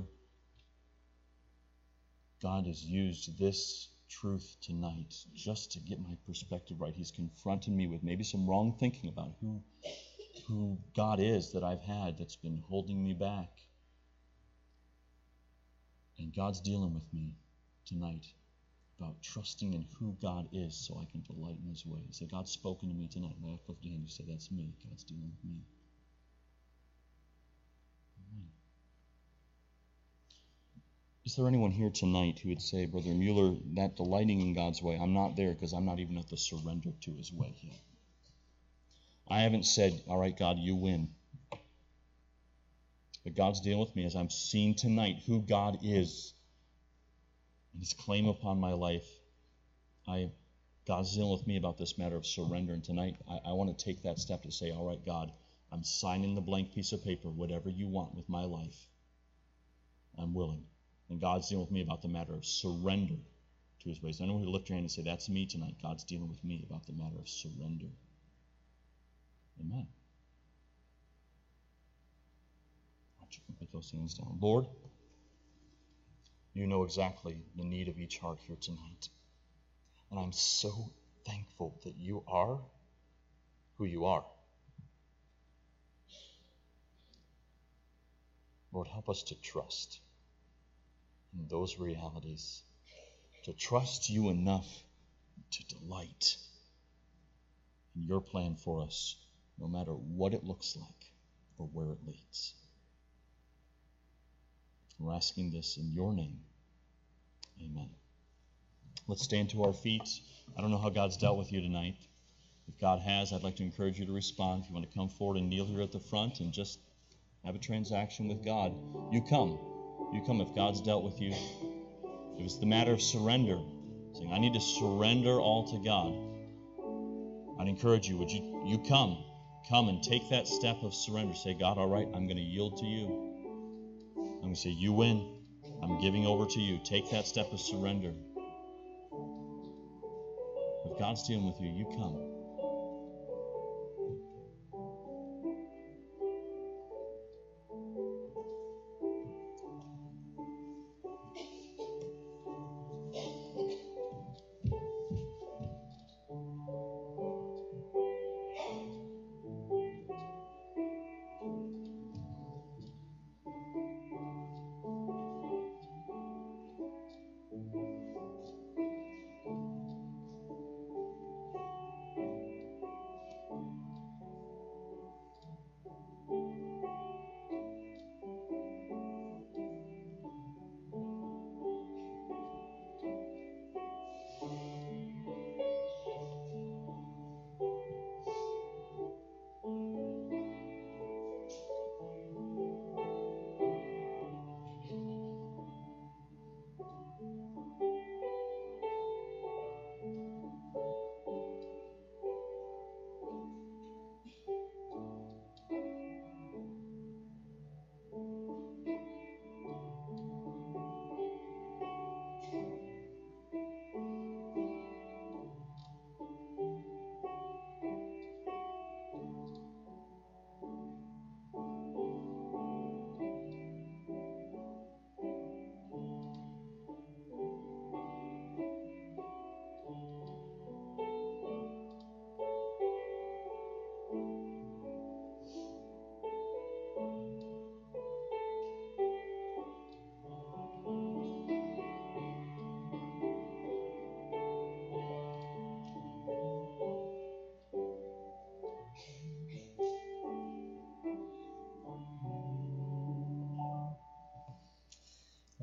God has used this truth tonight just to get my perspective right. He's confronted me with maybe some wrong thinking about who God is that I've had that's been holding me back. And God's dealing with me tonight about trusting in who God is so I can delight in His ways. Say, God's spoken to me tonight. By uplifted hand, you say, that's me. God's dealing with me. Is there anyone here tonight who would say, Brother Mueller, that delighting in God's way, I'm not there because I'm not even at the surrender to His way yet. I haven't said, all right, God, you win. But God's dealing with me as I'm seeing tonight who God is and His claim upon my life. God's dealing with me about this matter of surrender. And tonight, I want to take that step to say, all right, God, I'm signing the blank piece of paper, whatever you want with my life. I'm willing. And God's dealing with me about the matter of surrender to His ways. I want you to lift your hand and say, that's me tonight. God's dealing with me about the matter of surrender. Amen. You can put those hands down. Lord, you know exactly the need of each heart here tonight. And I'm so thankful that you are who you are. Lord, help us to trust in those realities, to trust you enough to delight in your plan for us, no matter what it looks like or where it leads. We're asking this in your name. Amen. Let's stand to our feet. I don't know how God's dealt with you tonight. If God has, I'd like to encourage you to respond. If you want to come forward and kneel here at the front and just have a transaction with God, you come. You come if God's dealt with you. If it's the matter of surrender, saying, I need to surrender all to God, I'd encourage you, would you come? Come and take that step of surrender. Say, God, all right, I'm going to yield to you. I'm going to say, you win. I'm giving over to you. Take that step of surrender. If God's dealing with you, you come.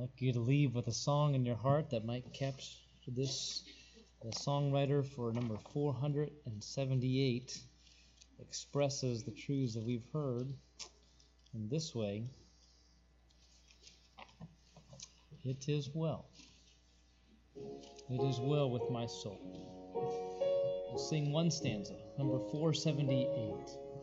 I'd like you to leave with a song in your heart that might capture this. The songwriter for number 478 expresses the truths that we've heard in this way. It is well. It is well with my soul. We'll sing one stanza, number 478.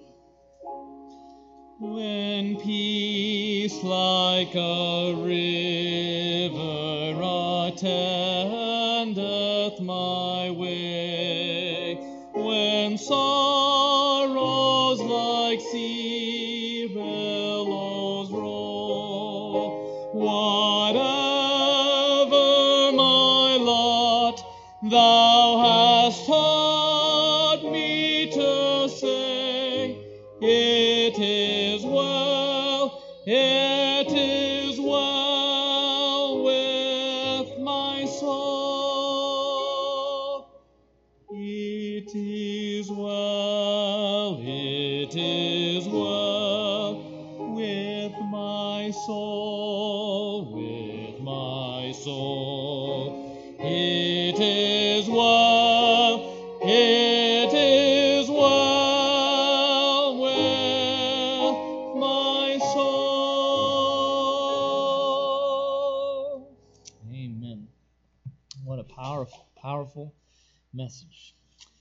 When peace like a river attendeth my way, when sorrows like sea billows roll, whatever my lot, thou hast taught me to sing, it is well, it is well with my soul. It is well, it is well with my soul, with my soul. It is well, it is well with my soul. Amen. What a powerful, powerful message.